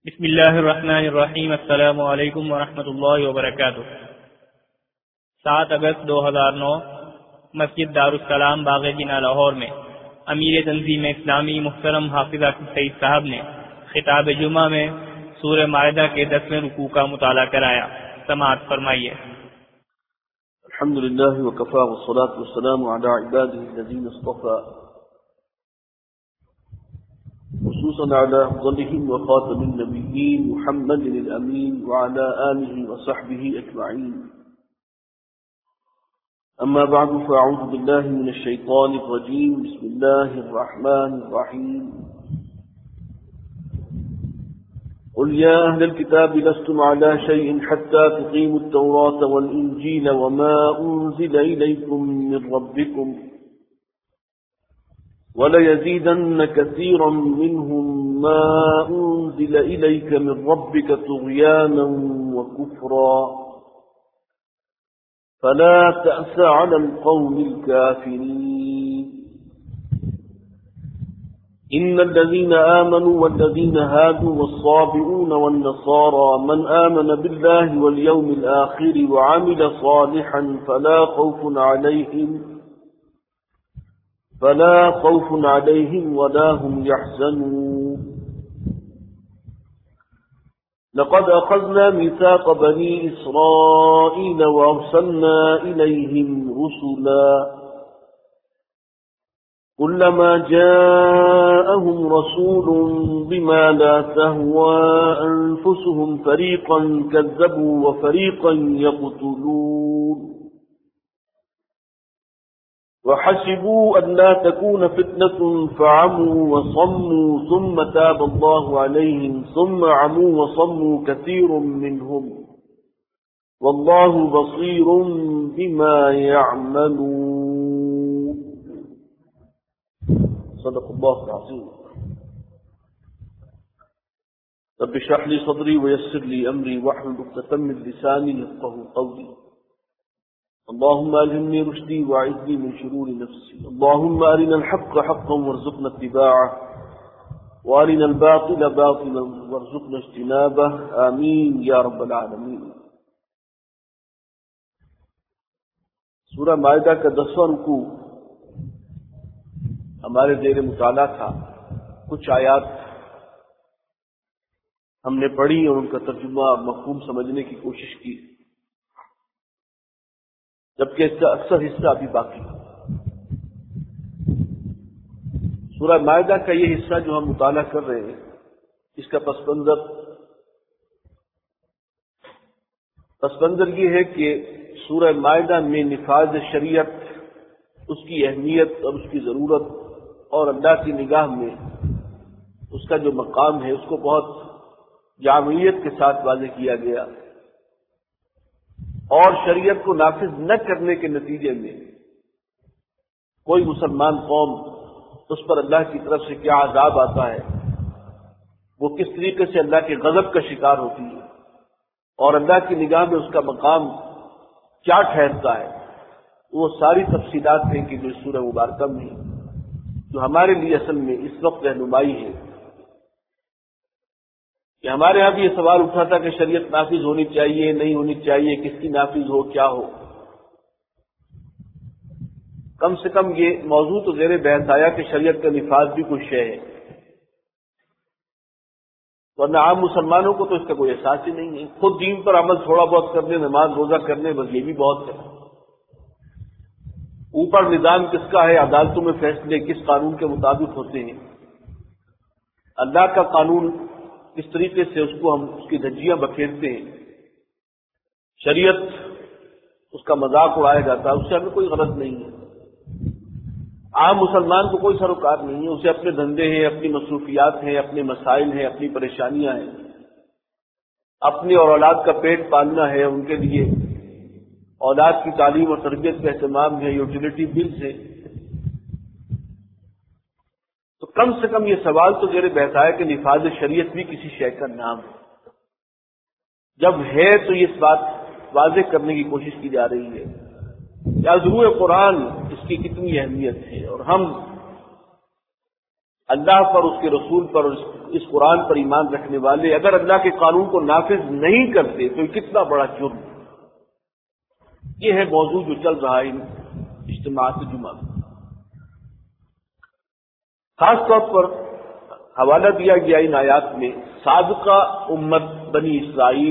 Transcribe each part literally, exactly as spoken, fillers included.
بسم اللہ الرحمن الرحیم۔ السلام علیکم ورحمۃ اللہ وبرکاتہ۔ سات اگست دو ہزار نو مسجد دارالسلام باغ جناح لاہور میں امیر تنظیم اسلامی محترم حافظ آصف سعید صاحب نے خطاب جمعہ میں سورہ مائدہ کے دسویں رکوع کا مطالعہ کرایا۔ سماعت فرمائیے۔ الحمد للہ وکفى والصلاة والسلام على عباده الذين اصطفى، خصوصا على أفضلهم وخاتم النبيين محمد الأمين وعلى آله وصحبه أجمعين. أما بعد، فأعوذ بالله من الشيطان الرجيم. بسم الله الرحمن الرحيم. قل يا أهل الكتاب لستم على شيء حتى تقيموا التوراة والإنجيل وما أنزل إليكم من ربكم وَلَيَزِيدَنَّ كَثِيرًا مِّنْهُمْ مَا أُنزِلَ إِلَيْكَ مِن رَّبِّكَ طُغْيَانًا وَكُفْرًا فَلَا تَأْسَ عَلَى الْقَوْمِ الْكَافِرِينَ. إِنَّ الَّذِينَ آمَنُوا وَالَّذِينَ هَادُوا وَالصَّابِئُونَ وَالنَّصَارَى مَنْ آمَنَ بِاللَّهِ وَالْيَوْمِ الْآخِرِ وَعَمِلَ صَالِحًا فَلَا خَوْفٌ عَلَيْهِمْ فلا خوف عليهم ولا هم يحزنون. لقد أخذنا ميثاق بني إسرائيل وأرسلنا إليهم رسلا كلما جاءهم رسول بما لا تهوى أنفسهم فريقا كذبوا وفريقا يقتلون وحسبوا أن لا تكون فتنة فعموا وصموا ثم تاب الله عليهم ثم عموا وصموا كثير منهم والله بصير بما يعملون. صدق الله العظيم. رب اشرح لي صدري ويسر لي أمري واحلل عقدة من لساني يفقهوا قولي. اللهم ألهمني رشدي وأعذني من شرور نفسي. اللهم أرنا الحق حقا وارزقنا اتباعه وأرنا الباطل باطلا وارزقنا اجتنابه. آمين يا رب العالمين. سورہ مائدہ کا دسواں رکوع ہمارے زیر مطالعہ تھا. کچھ آیات ہم نے پڑھی اور ان کا ترجمہ اور مفہوم سمجھنے کی کوشش کی، جبکہ اس کا اکثر حصہ ابھی باقی ہے. سورہ مائدہ کا یہ حصہ جو ہم مطالعہ کر رہے ہیں، اس کا پس منظر پس منظر یہ ہے کہ سورہ مائدہ میں نفاذ شریعت، اس کی اہمیت اور اس کی ضرورت اور اللہ کی نگاہ میں اس کا جو مقام ہے، اس کو بہت جامعیت کے ساتھ واضح کیا گیا، اور شریعت کو نافذ نہ کرنے کے نتیجے میں کوئی مسلمان قوم اس پر اللہ کی طرف سے کیا عذاب آتا ہے، وہ کس طریقے سے اللہ کے غضب کا شکار ہوتی ہے، اور اللہ کی نگاہ میں اس کا مقام کیا ٹھہرتا ہے، وہ ساری تفصیلات ہیں کہ جو اس سورہ مبارکہ میں جو ہمارے لیے اصل میں اس وقت رہنمائی ہے. کہ ہمارے ہاں بھی یہ سوال اٹھا تھا کہ شریعت نافذ ہونی چاہیے نہیں ہونی چاہیے، کس کی نافذ ہو کیا ہو. کم سے کم یہ موضوع تو زیر بحث آیا کہ شریعت کا نفاذ بھی کچھ شے ہے، ورنہ عام مسلمانوں کو تو اس کا کوئی احساس ہی نہیں ہے. خود دین پر عمل تھوڑا بہت کرنے، نماز روزہ کرنے، بس یہ بھی بہت ہے. اوپر نظام کس کا ہے، عدالتوں میں فیصلے کس قانون کے مطابق ہوتے ہیں، اللہ کا قانون کس طریقے سے اس کو ہم اس کی دھجیاں بکھیرتے ہیں، شریعت اس کا مذاق اڑایا جاتا ہے، اس سے ہمیں کوئی غرض نہیں ہے. عام مسلمان کو کوئی سروکار نہیں ہے، اسے اپنے دھندے ہیں، اپنی مصروفیات ہیں، اپنے مسائل ہیں، اپنی پریشانیاں ہیں، اپنی اور اولاد کا پیٹ پالنا ہے، ان کے لیے اولاد کی تعلیم اور تربیت کا اہتمام ہے، یوٹیلیٹی بلز ہیں. تو کم سے کم یہ سوال تو زیر بحث ہے کہ نفاذ شریعت بھی کسی شے کا نام ہے. جب ہے تو یہ بات واضح کرنے کی کوشش کی جا رہی ہے کہ ضرور قرآن اس کی کتنی اہمیت ہے، اور ہم اللہ پر، اس کے رسول پر اور اس قرآن پر ایمان رکھنے والے اگر اللہ کے قانون کو نافذ نہیں کرتے تو یہ کتنا بڑا جرم۔ یہ ہے موضوع جو چل رہا ہے ان اجتماعات جمعہ میں۔ خاص طور پر حوالہ دیا گیا ان آیات میں سابقہ امت بنی اسرائیل۔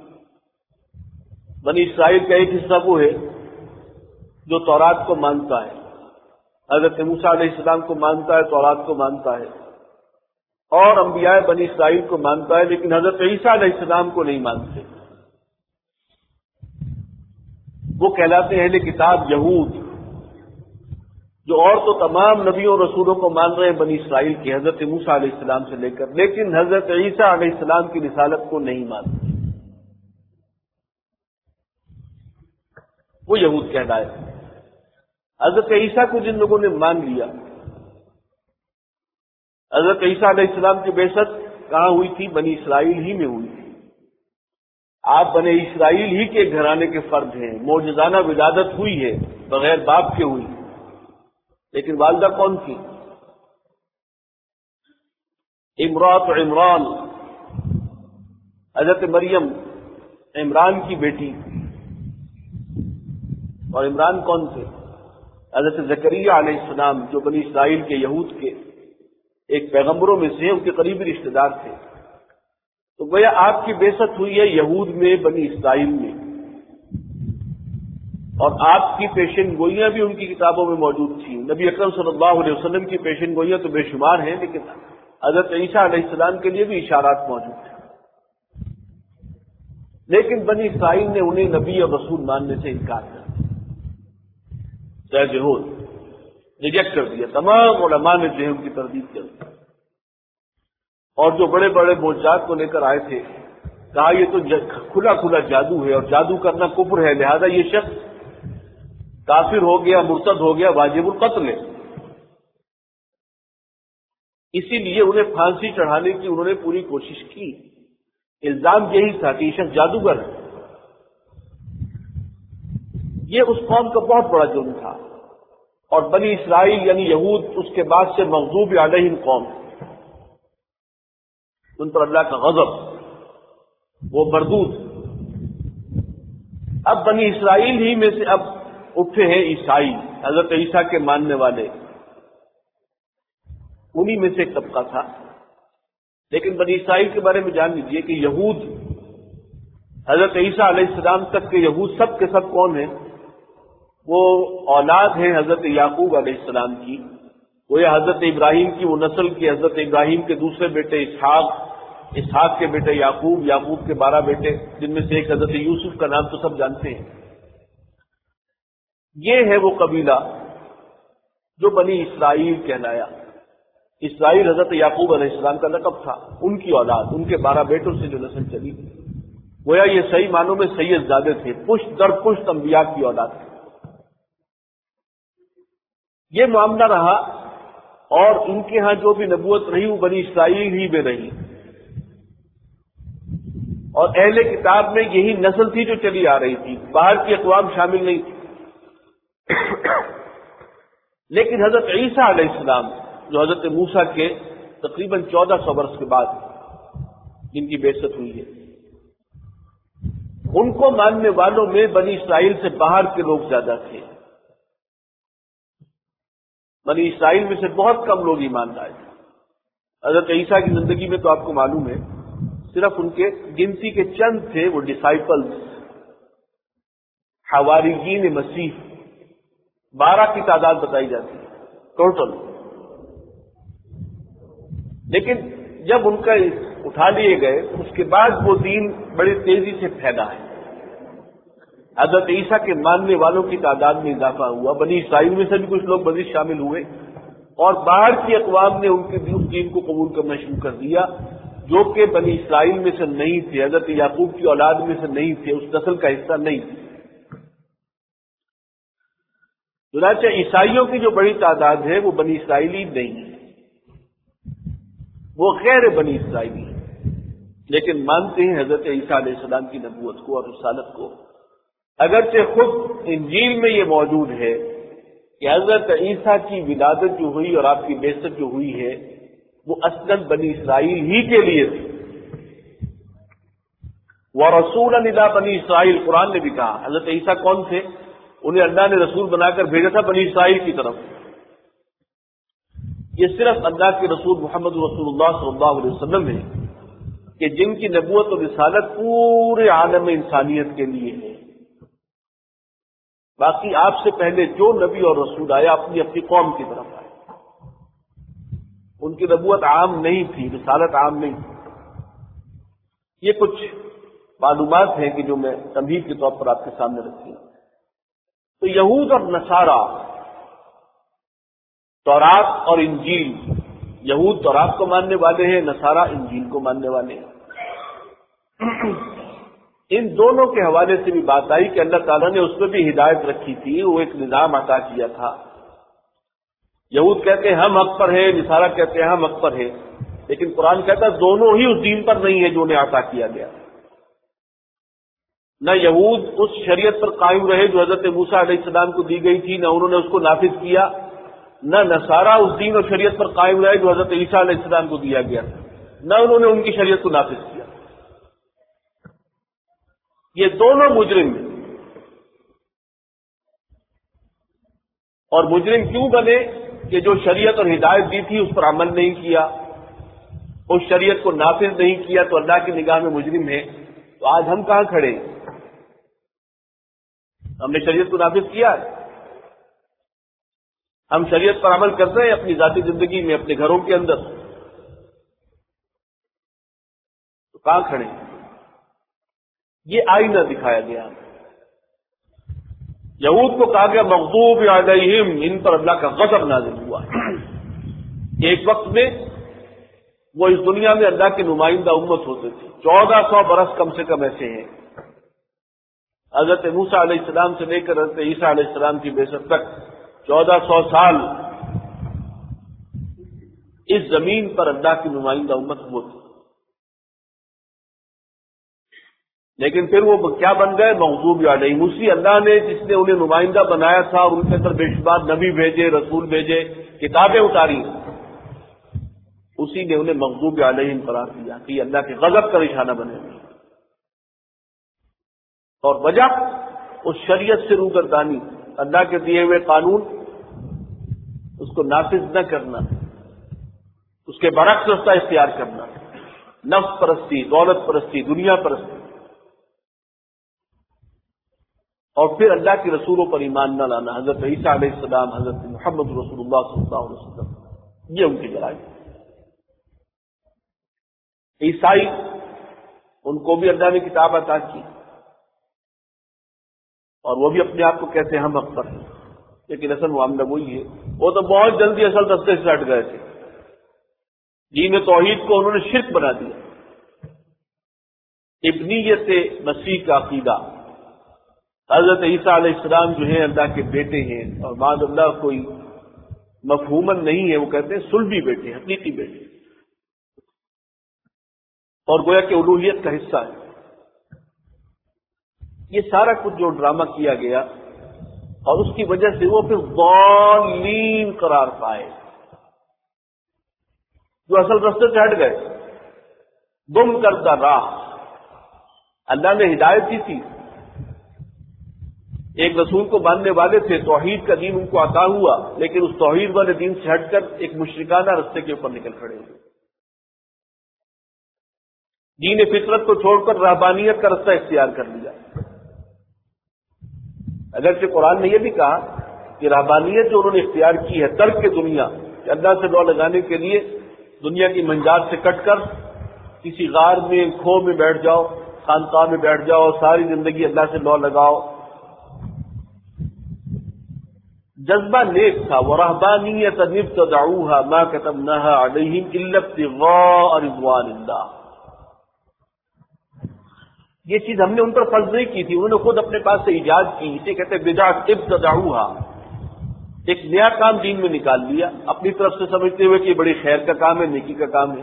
بنی اسرائیل کا ایک حصہ وہ ہے جو تورات کو مانتا ہے، حضرت موسیٰ علیہ السلام کو مانتا ہے، تورات کو مانتا ہے، اور انبیاء بنی اسرائیل کو مانتا ہے، لیکن حضرت عیسیٰ علیہ السلام کو نہیں مانتے۔ وہ کہلاتے ہیں اہل کتاب یہود، جو اور تو تمام نبیوں اور رسولوں کو مان رہے ہیں بنی اسرائیل کے، حضرت موسیٰ علیہ السلام سے لے کر، لیکن حضرت عیسیٰ علیہ السلام کی رسالت کو نہیں مانتے۔ وہ یہود کہلائے۔ حضرت عیسیٰ کو جن لوگوں نے مان لیا، حضرت عیسیٰ علیہ السلام کی بعثت کہاں ہوئی تھی؟ بنی اسرائیل ہی میں ہوئی تھی۔ آپ بنی اسرائیل ہی کے گھرانے کے فرد ہیں، معجزانہ ولادت ہوئی ہے، بغیر باپ کے ہوئی، لیکن والدہ کون تھی؟ امرات عمران، حضرت مریم عمران کی بیٹی۔ اور عمران کون تھے؟ حضرت زکریا علیہ السلام، جو بنی اسرائیل کے یہود کے ایک پیغمبروں میں سے ان کے قریبی رشتے دار تھے۔ تو گویا آپ کی بعثت ہوئی ہے یہود میں، بنی اسرائیل میں، اور آپ کی پیشن گوئیاں بھی ان کی کتابوں میں موجود تھیں۔ نبی اکرم صلی اللہ علیہ وسلم کی پیشن گوئیاں تو بے شمار ہیں، لیکن حضرت عیسیٰ علیہ السلام کے لیے بھی اشارات موجود ہیں، لیکن بنی اسرائیل نے انہیں نبی اور رسول ماننے سے انکار کر دیا، یہود ریجیکٹ کر دیا۔ تمام علماء نے جو ہے ان کی تردید کر دی، اور جو بڑے بڑے معجزات کو لے کر آئے تھے کہا یہ تو کھلا کھلا جادو ہے، اور جادو کرنا کفر ہے، لہذا یہ شخص کافر ہو گیا، مرتد ہو گیا، واجب القتل ہے۔ اسی لیے انہیں پھانسی چڑھانے کی انہوں نے پوری کوشش کی۔ الزام یہی تھا کہ یہ شخص جادوگر ہے۔ یہ اس قوم کا بہت بڑا جرم تھا، اور بنی اسرائیل یعنی یہود اس کے بعد سے مغضوب علیہم قوم، ان پر اللہ کا غضب، وہ مردود۔ اب بنی اسرائیل ہی میں سے اب اٹھے ہیں عیسائی، حضرت عیسیٰ کے ماننے والے، انہی میں سے ایک طبقہ تھا۔ لیکن بنی اسرائیل کے بارے میں جان لیجیے کہ یہود، حضرت عیسیٰ علیہ السلام تک کے یہود سب کے سب کون ہیں؟ وہ اولاد ہیں حضرت یعقوب علیہ السلام کی، وہ یہ حضرت ابراہیم کی وہ نسل کی، حضرت ابراہیم کے دوسرے بیٹے اسحاق، اسحاق کے بیٹے یعقوب، یعقوب کے بارہ بیٹے، جن میں سے ایک حضرت یوسف کا نام تو سب جانتے ہیں۔ یہ ہے وہ قبیلہ جو بنی اسرائیل کہلایا۔ اسرائیل حضرت یعقوب علیہ السلام کا لقب تھا، ان کی اولاد، ان کے بارہ بیٹوں سے جو نسل چلی، گویا یہ صحیح معنوں میں سید زادے تھے، پشت در پشت انبیاء کی اولاد تھے۔ یہ معاملہ رہا، اور ان کے ہاں جو بھی نبوت رہی وہ بنی اسرائیل ہی میں رہی، اور اہل کتاب میں یہی نسل تھی جو چلی آ رہی تھی، باہر کی اقوام شامل نہیں تھی۔ لیکن حضرت عیسیٰ علیہ السلام جو حضرت موسیٰ کے تقریباً چودہ سو برس کے بعد جن کی بعثت ہوئی ہے، ان کو ماننے والوں میں بنی اسرائیل سے باہر کے لوگ زیادہ تھے۔ بنی اسرائیل میں سے بہت کم لوگ ایمان لائے تھے۔ حضرت عیسیٰ کی زندگی میں تو آپ کو معلوم ہے صرف ان کے گنتی کے چند تھے وہ ڈسائپلز، حواریین مسیح، بارہ کی تعداد بتائی جاتی ہے ٹوٹل۔ لیکن جب ان کا اٹھا لیے گئے اس کے بعد وہ دین بڑی تیزی سے پھیلا ہے۔ حضرت عیسیٰ کے ماننے والوں کی تعداد میں اضافہ ہوا، بنی اسرائیل میں سے بھی کچھ لوگ مزید شامل ہوئے، اور باہر کی اقوام نے ان کے اس دین کو قبول کرنا شروع کر دیا جو کہ بنی اسرائیل میں سے نہیں تھے، حضرت یعقوب کی اولاد میں سے نہیں تھے، اس نسل کا حصہ نہیں تھے۔ چنانچہ عیسائیوں کی جو بڑی تعداد ہے وہ بنی اسرائیلی نہیں ہے، وہ غیر بنی اسرائیلی ہے، لیکن مانتے ہیں حضرت عیسیٰ علیہ السلام کی نبوت کو اور رسالت کو۔ اگرچہ خود انجیل میں یہ موجود ہے کہ حضرت عیسیٰ کی ولادت جو ہوئی اور آپ کی بعثت جو ہوئی ہے وہ اصلاً بنی اسرائیل ہی کے لیے تھی. وَرَسُولًا إِلَىٰ بَنِي اسرائیل، قرآن نے بھی کہا. حضرت عیسیٰ کون تھے؟ انہیں اللہ نے رسول بنا کر بھیجا تھا بنی اسرائیل کی طرف. یہ صرف اللہ کے رسول محمد رسول اللہ صلی اللہ علیہ وسلم ہے کہ جن کی نبوت و رسالت پورے عالم انسانیت کے لیے ہے. باقی آپ سے پہلے جو نبی اور رسول آیا اپنی اپنی قوم کی طرف آئے. ان کی نبوت عام نہیں تھی، رسالت عام نہیں تھی. یہ کچھ معلومات ہیں کہ جو میں تمہید کے طور پر آپ کے سامنے رکھی. تو یہود اور نصارہ تورات اور انجیل، یہود تورات کو ماننے والے ہیں، نصارہ انجیل کو ماننے والے ہیں. ان دونوں کے حوالے سے بھی بات آئی کہ اللہ تعالیٰ نے اس میں بھی ہدایت رکھی تھی، وہ ایک نظام عطا کیا تھا. یہود کہتے ہیں ہم حق پر ہیں، نصارہ کہتے ہیں ہم حق پر ہیں، لیکن قرآن کہتا ہے دونوں ہی اس دین پر نہیں ہے جو انہیں عطا کیا گیا. نہ یہود اس شریعت پر قائم رہے جو حضرت موسیٰ علیہ السلام کو دی گئی تھی، نہ انہوں نے اس کو نافذ کیا، نہ نصارہ اس دین اور شریعت پر قائم رہے جو حضرت عیسیٰ علیہ السلام کو دیا گیا تھا، نہ انہوں نے ان کی شریعت کو نافذ کیا. یہ دونوں مجرم ہیں. اور مجرم کیوں بنے؟ کہ جو شریعت اور ہدایت دی تھی اس پر عمل نہیں کیا، اس شریعت کو نافذ نہیں کیا، تو اللہ کی نگاہ میں مجرم ہے. تو آج ہم کہاں کھڑے ہیں؟ ہم نے شریعت کو نافذ کیا ہے، ہم شریعت پر عمل کرتے ہیں اپنی ذاتی زندگی میں، اپنے گھروں کے اندر، تو کہاں کھڑے ہیں؟ یہ آئینہ دکھایا گیا. یہود کو کہا گیا مغضوب علیہم، ان پر اللہ کا غضب نازل ہوا ہے. ایک وقت میں وہ اس دنیا میں اللہ کے نمائندہ امت ہوتے تھے. چودہ سو برس کم سے کم ایسے ہیں، حضرت موسیٰ علیہ السلام سے لے کر حضرت عیسیٰ علیہ السلام کی بعثت تک چودہ سو سال اس زمین پر اللہ کی نمائندہ امت وہ تھی. لیکن پھر وہ کیا بن گئے؟ مغضوب علیہم. اسی اللہ نے جس نے انہیں نمائندہ بنایا تھا اور ان کے اندر بے شمار نبی بھیجے، رسول بھیجے، کتابیں اتاری، اسی نے انہیں مغضوب علیہم قرار دیا کہ یہ اللہ کے غضب کا نشانہ بنے ہوئے. اور وجہ اس شریعت سے روگردانی، اللہ کے دیے ہوئے قانون اس کو نافذ نہ کرنا، اس کے برعکس رستہ اختیار کرنا، نفس پرستی، دولت پرستی، دنیا پرستی، اور پھر اللہ کے رسولوں پر ایمان نہ لانا، حضرت عیسیٰ علیہ السلام، حضرت محمد رسول اللہ صلی اللہ علیہ وسلم. یہ ان کی لڑائی. عیسائی، ان کو بھی اللہ نے کتاب عطا کی اور وہ بھی اپنے آپ کو کہتے ہیں ہم حق پر ہیں، لیکن اصل معاملہ وہی ہے. وہ تو بہت جلدی اصل رستے سے ہٹ گئے تھے. دین توحید کو انہوں نے شرک بنا دیا. ابنیت مسیح کا عقیدہ، حضرت عیسیٰ علیہ السلام جو ہیں اللہ کے بیٹے ہیں، اور معاذ اللہ کوئی مفہوماً نہیں ہے، وہ کہتے ہیں صلبی بیٹے، حقیقی بیٹے، اور گویا کہ الوہیت کا حصہ ہے. یہ سارا کچھ جو ڈرامہ کیا گیا اور اس کی وجہ سے وہ پھر ضالین قرار پائے، جو اصل رستے سے ہٹ گئے، گم کردہ راہ. اللہ نے ہدایت دی تھی، ایک رسول کو ماننے والے تھے، توحید کا دین ان کو عطا ہوا، لیکن اس توحید والے دین سے ہٹ کر ایک مشرکانہ رستے کے اوپر نکل کھڑے ہوئے. دین فطرت کو چھوڑ کر رہبانیت کا رستہ اختیار کر لیا. اگرچہ قرآن نے یہ بھی کہا کہ رہبانیت جو انہوں نے اختیار کی ہے، ترک کے دنیا، کہ اللہ سے لو لگانے کے لیے دنیا کی منجات سے کٹ کر کسی غار میں، کھو میں بیٹھ جاؤ، خانقاہ میں بیٹھ جاؤ، ساری زندگی اللہ سے لو لگاؤ. جذبہ نیک تھا. وَرَهْبَانِيَّةً ابْتَدَعُوهَا مَا كَتَبْنَاهَا عَلَيْهِمْ إِلَّا ابْتِغَاءَ رِضْوَانِ اللَّهِ. یہ چیز ہم نے ان پر فرض نہیں کی تھی، انہوں نے خود اپنے پاس سے ایجاد کی. اسے کہتے ہیں بدعت ابتدعوها، ایک نیا کام دین میں نکال لیا اپنی طرف سے، سمجھتے ہوئے کہ یہ بڑی خیر کا کام ہے، نیکی کا کام ہے.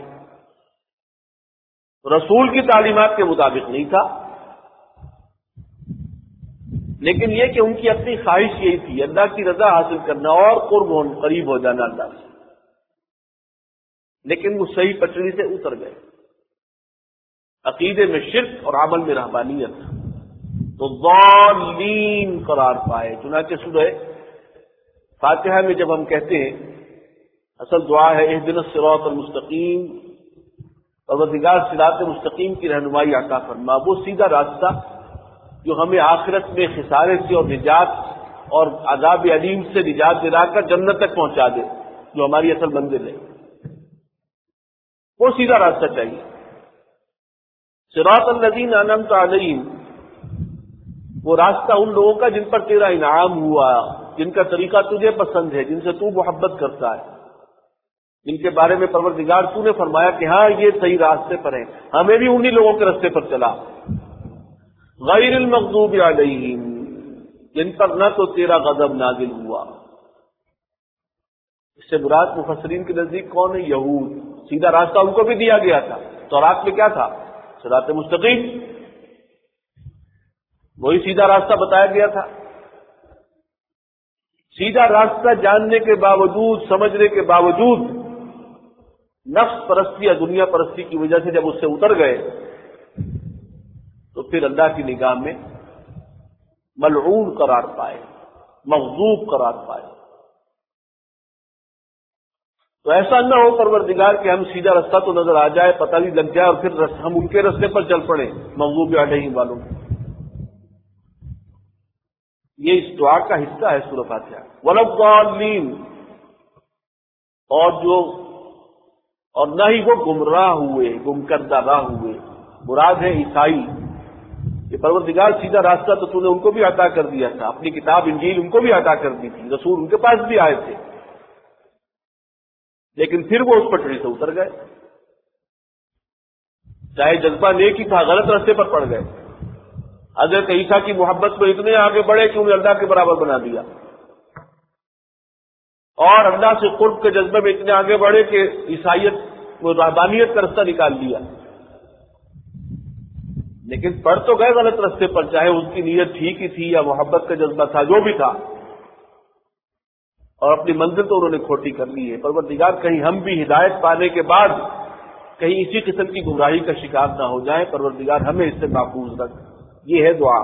رسول کی تعلیمات کے مطابق نہیں تھا، لیکن یہ کہ ان کی اپنی خواہش یہی تھی، اللہ کی رضا حاصل کرنا اور قرب قریب ہو جانا اللہ سے. لیکن وہ صحیح پٹڑی سے اتر گئے، عقیدے میں شرک اور عمل میں رہبانیت، تو ضالین قرار پائے۔ چنانچہ سورہ فاتحہ میں جب ہم کہتے ہیں اصل دعا ہے اہدنا الصراط المستقیم، پروردگار صراط مستقیم کی رہنمائی عطا فرما، وہ سیدھا راستہ جو ہمیں آخرت میں خسارے سے اور نجات اور عذاب علیم سے نجات دلا کر جنت تک پہنچا دے، جو ہماری اصل منزل ہے، وہ سیدھا راستہ چاہیے۔ صراط الذین انعمت علیہم، وہ راستہ ان لوگوں کا جن پر تیرا انعام ہوا، جن کا طریقہ تجھے پسند ہے، جن سے تو محبت کرتا ہے، جن کے بارے میں پروردگار تو نے فرمایا کہ ہاں یہ صحیح راستے پر ہیں، ہمیں بھی انہی لوگوں کے راستے پر چلا۔ غیر المغضوب علیہم، جن پر نہ تو تیرا غضب نازل ہوا۔ اس سے مراد مفسرین کے نزدیک کون ہے؟ یہود۔ سیدھا راستہ ان کو بھی دیا گیا تھا، تورات میں کیا تھا؟ صراط مستقیم، وہی سیدھا راستہ بتایا گیا تھا۔ سیدھا راستہ جاننے کے باوجود، سمجھنے کے باوجود، نفس پرستی یا دنیا پرستی کی وجہ سے جب اس سے اتر گئے تو پھر اللہ کی نگاہ میں ملعون قرار پائے، مغضوب قرار پائے۔ تو ایسا نہ ہو پروردگار کہ ہم سیدھا راستہ تو نظر آ جائے، پتہ نہیں لگ جائے، اور پھر ہم ان کے راستے پر چل پڑے مغضوب علیہم والوں۔ یہ اس دعا کا حصہ ہے سورہ فاتحہ۔ ولا الضالین، اور جو اور نہ ہی وہ گمراہ ہوئے، گم کردہ راہ ہوئے، مراد ہے عیسائی۔ یہ پروردگار سیدھا راستہ تو تو نے ان کو بھی عطا کر دیا تھا، اپنی کتاب انجیل ان کو بھی عطا کر دی تھی، رسول ان کے پاس بھی آئے تھے، لیکن پھر وہ اس پٹڑی سے اتر گئے، چاہے جذبہ نیک ہی تھا، غلط راستے پر پڑ گئے۔ حضرت عیسیٰ کی محبت میں اتنے آگے بڑھے کہ انہیں اللہ کے برابر بنا دیا، اور اللہ سے قرب کے جذبے میں اتنے آگے بڑھے کہ عیسائیت وہ رہبانیت کا رستہ نکال لیا، لیکن پڑھ تو گئے غلط راستے پر، چاہے اس کی نیت ٹھیک ہی تھی یا محبت کا جذبہ تھا، جو بھی تھا، اور اپنی منزل تو انہوں نے کھوٹی کر لی ہے۔ پروردگار کہیں ہم بھی ہدایت پانے کے بعد کہیں اسی قسم کی گمراہی کا شکار نہ ہو جائیں، پروردگار ہمیں اس سے محفوظ رکھ۔ یہ ہے دعا۔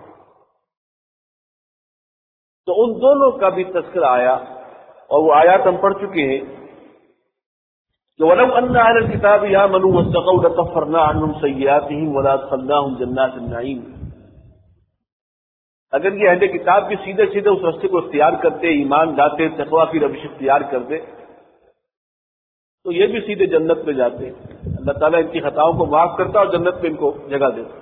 تو ان دونوں کا بھی تذکرہ آیا، اور وہ آیات ہم پڑھ چکے ہیں کہ وَلَوْ أَنَّ أَهْلَ الْكِتَابِ آمَنُوا وَاتَّقَوْا لَكَفَّرْنَا عَنْهُمْ سَيِّئَاتِهِمْ وَلَأَدْخَلْنَاهُمْ جَنَّاتِ النَّعِيمِ، اگر یہ اہل کتاب بھی سیدھے سیدھے اس راستے کو اختیار کرتے، ایمان لاتے، تقویٰ کی روش اختیار کرتے، تو یہ بھی سیدھے جنت میں جاتے۔ اللہ تعالیٰ ان کی خطاؤں کو معاف کرتا اور جنت میں ان کو جگہ دیتا۔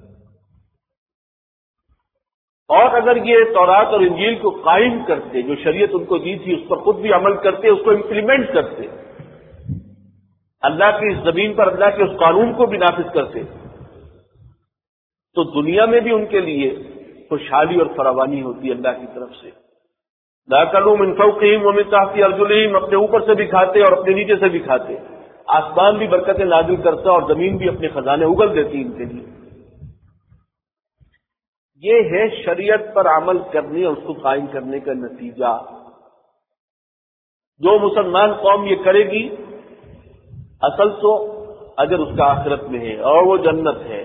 اور اگر یہ تورات اور انجیل کو قائم کرتے، جو شریعت ان کو دی تھی اس پر خود بھی عمل کرتے، اس کو امپلیمنٹ کرتے، اللہ کی اس زمین پر اللہ کے اس قانون کو بھی نافذ کرتے، تو دنیا میں بھی ان کے لیے خوشحالی اور فراوانی ہوتی اللہ کی طرف سے۔ لَأَكَلُوا مِن فَوْقِهِمْ وَمِن تَحْتِ أَرْجُلِهِمْ، اپنے اوپر سے بھی کھاتے اور اپنے نیچے سے بھی کھاتے، آسمان بھی برکتیں نازل کرتا اور زمین بھی اپنے خزانے اگل دیتی ان کے لیے۔ یہ ہے شریعت پر عمل کرنے اور اس کو قائم کرنے کا نتیجہ۔ جو مسلمان قوم یہ کرے گی، اصل تو اجر اس کا آخرت میں ہے اور وہ جنت ہے،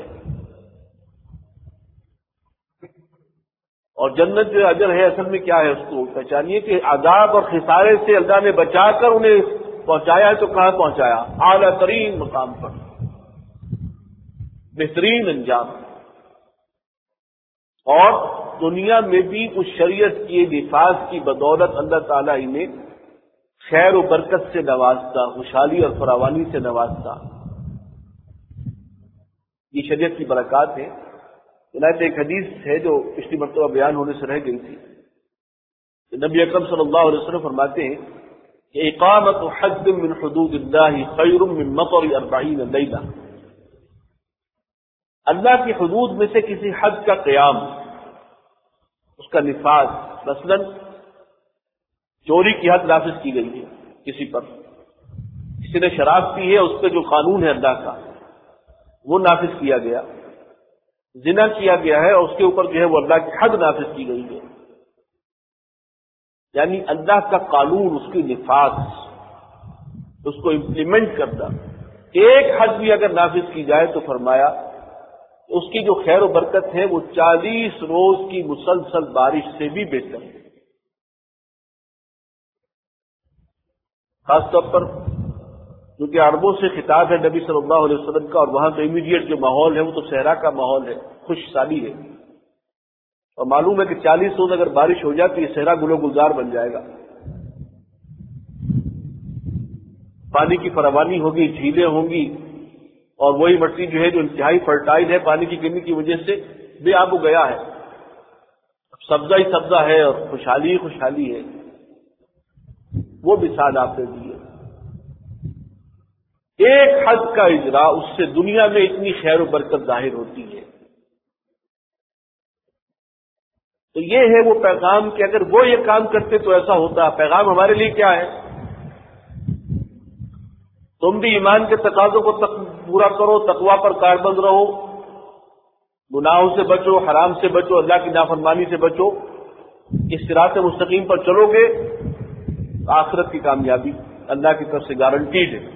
اور جنت جو اجر ہے اصل میں کیا ہے اس کو پہچانیے کہ عذاب اور خسارے سے اللہ نے بچا کر انہیں پہنچایا ہے، تو کہاں پہنچایا؟ اعلیٰ ترین مقام پر، بہترین انجام۔ اور دنیا میں بھی اس شریعت کی نفاذ کی بدولت اللہ تعالیٰ انہیں خیر و برکت سے نوازتا، خوشحالی اور فراوانی سے نوازتا۔ یہ شریعت کی برکات ہے۔ چنانچہ ایک حدیث ہے جو پچھلی مرتبہ بیان ہونے سے رہ گئی تھی، نبی اکرم صلی اللہ علیہ وسلم فرماتے ہیں کہ اقامت حد من حدود اللہ خیر من مطر اربعین لیلہ، اللہ کی حدود میں سے کسی حد کا قیام، اس کا نفاذ، مثلا چوری کی حد نافذ کی گئی ہے کسی پر، کسی نے شراب پی ہے، اس پہ جو قانون ہے اللہ کا وہ نافذ کیا گیا، زنا کیا گیا ہے اور اس کے اوپر جو ہے وہ اللہ کی حد نافذ کی گئی ہے، یعنی اللہ کا قانون، اس کی نفاذ، اس کو امپلیمنٹ کرنا، ایک حد بھی اگر نافذ کی جائے تو فرمایا اس کی جو خیر و برکت ہے وہ چالیس روز کی مسلسل بارش سے بھی بہتر ہے۔ خاص طور پر کیونکہ عربوں سے خطاب ہے نبی صلی اللہ علیہ وسلم کا، اور وہاں تو امیڈیٹ جو ماحول ہے وہ تو صحرا کا ماحول ہے، خوش سالی ہے، اور معلوم ہے کہ چالیس روز اگر بارش ہو جائے تو یہ صحرا گل و گلزار بن جائے گا، پانی کی فراوانی ہوگی، جھیلیں ہوں گی، اور وہی مٹی جو ہے جو انتہائی فرٹائل ہے پانی کی کمی کی وجہ سے بے آب و گیا ہے، سبزہ ہی سبزہ ہے اور خوشحالی ہی خوشحالی ہے۔ وہ مثال آپ نے دی ہے، ایک حد کا اجرا اس سے دنیا میں اتنی خیر و برکت ظاہر ہوتی ہے۔ تو یہ ہے وہ پیغام کہ اگر وہ یہ کام کرتے تو ایسا ہوتا۔ پیغام ہمارے لیے کیا ہے؟ تم بھی ایمان کے تقاضوں کو تک پورا کرو، تقویٰ پر کاربند رہو، گناہوں سے بچو، حرام سے بچو، اللہ کی نافرمانی سے بچو، اس صراط مستقیم پر چلو گے، آخرت کی کامیابی اللہ کی طرف سے گارنٹیڈ ہے۔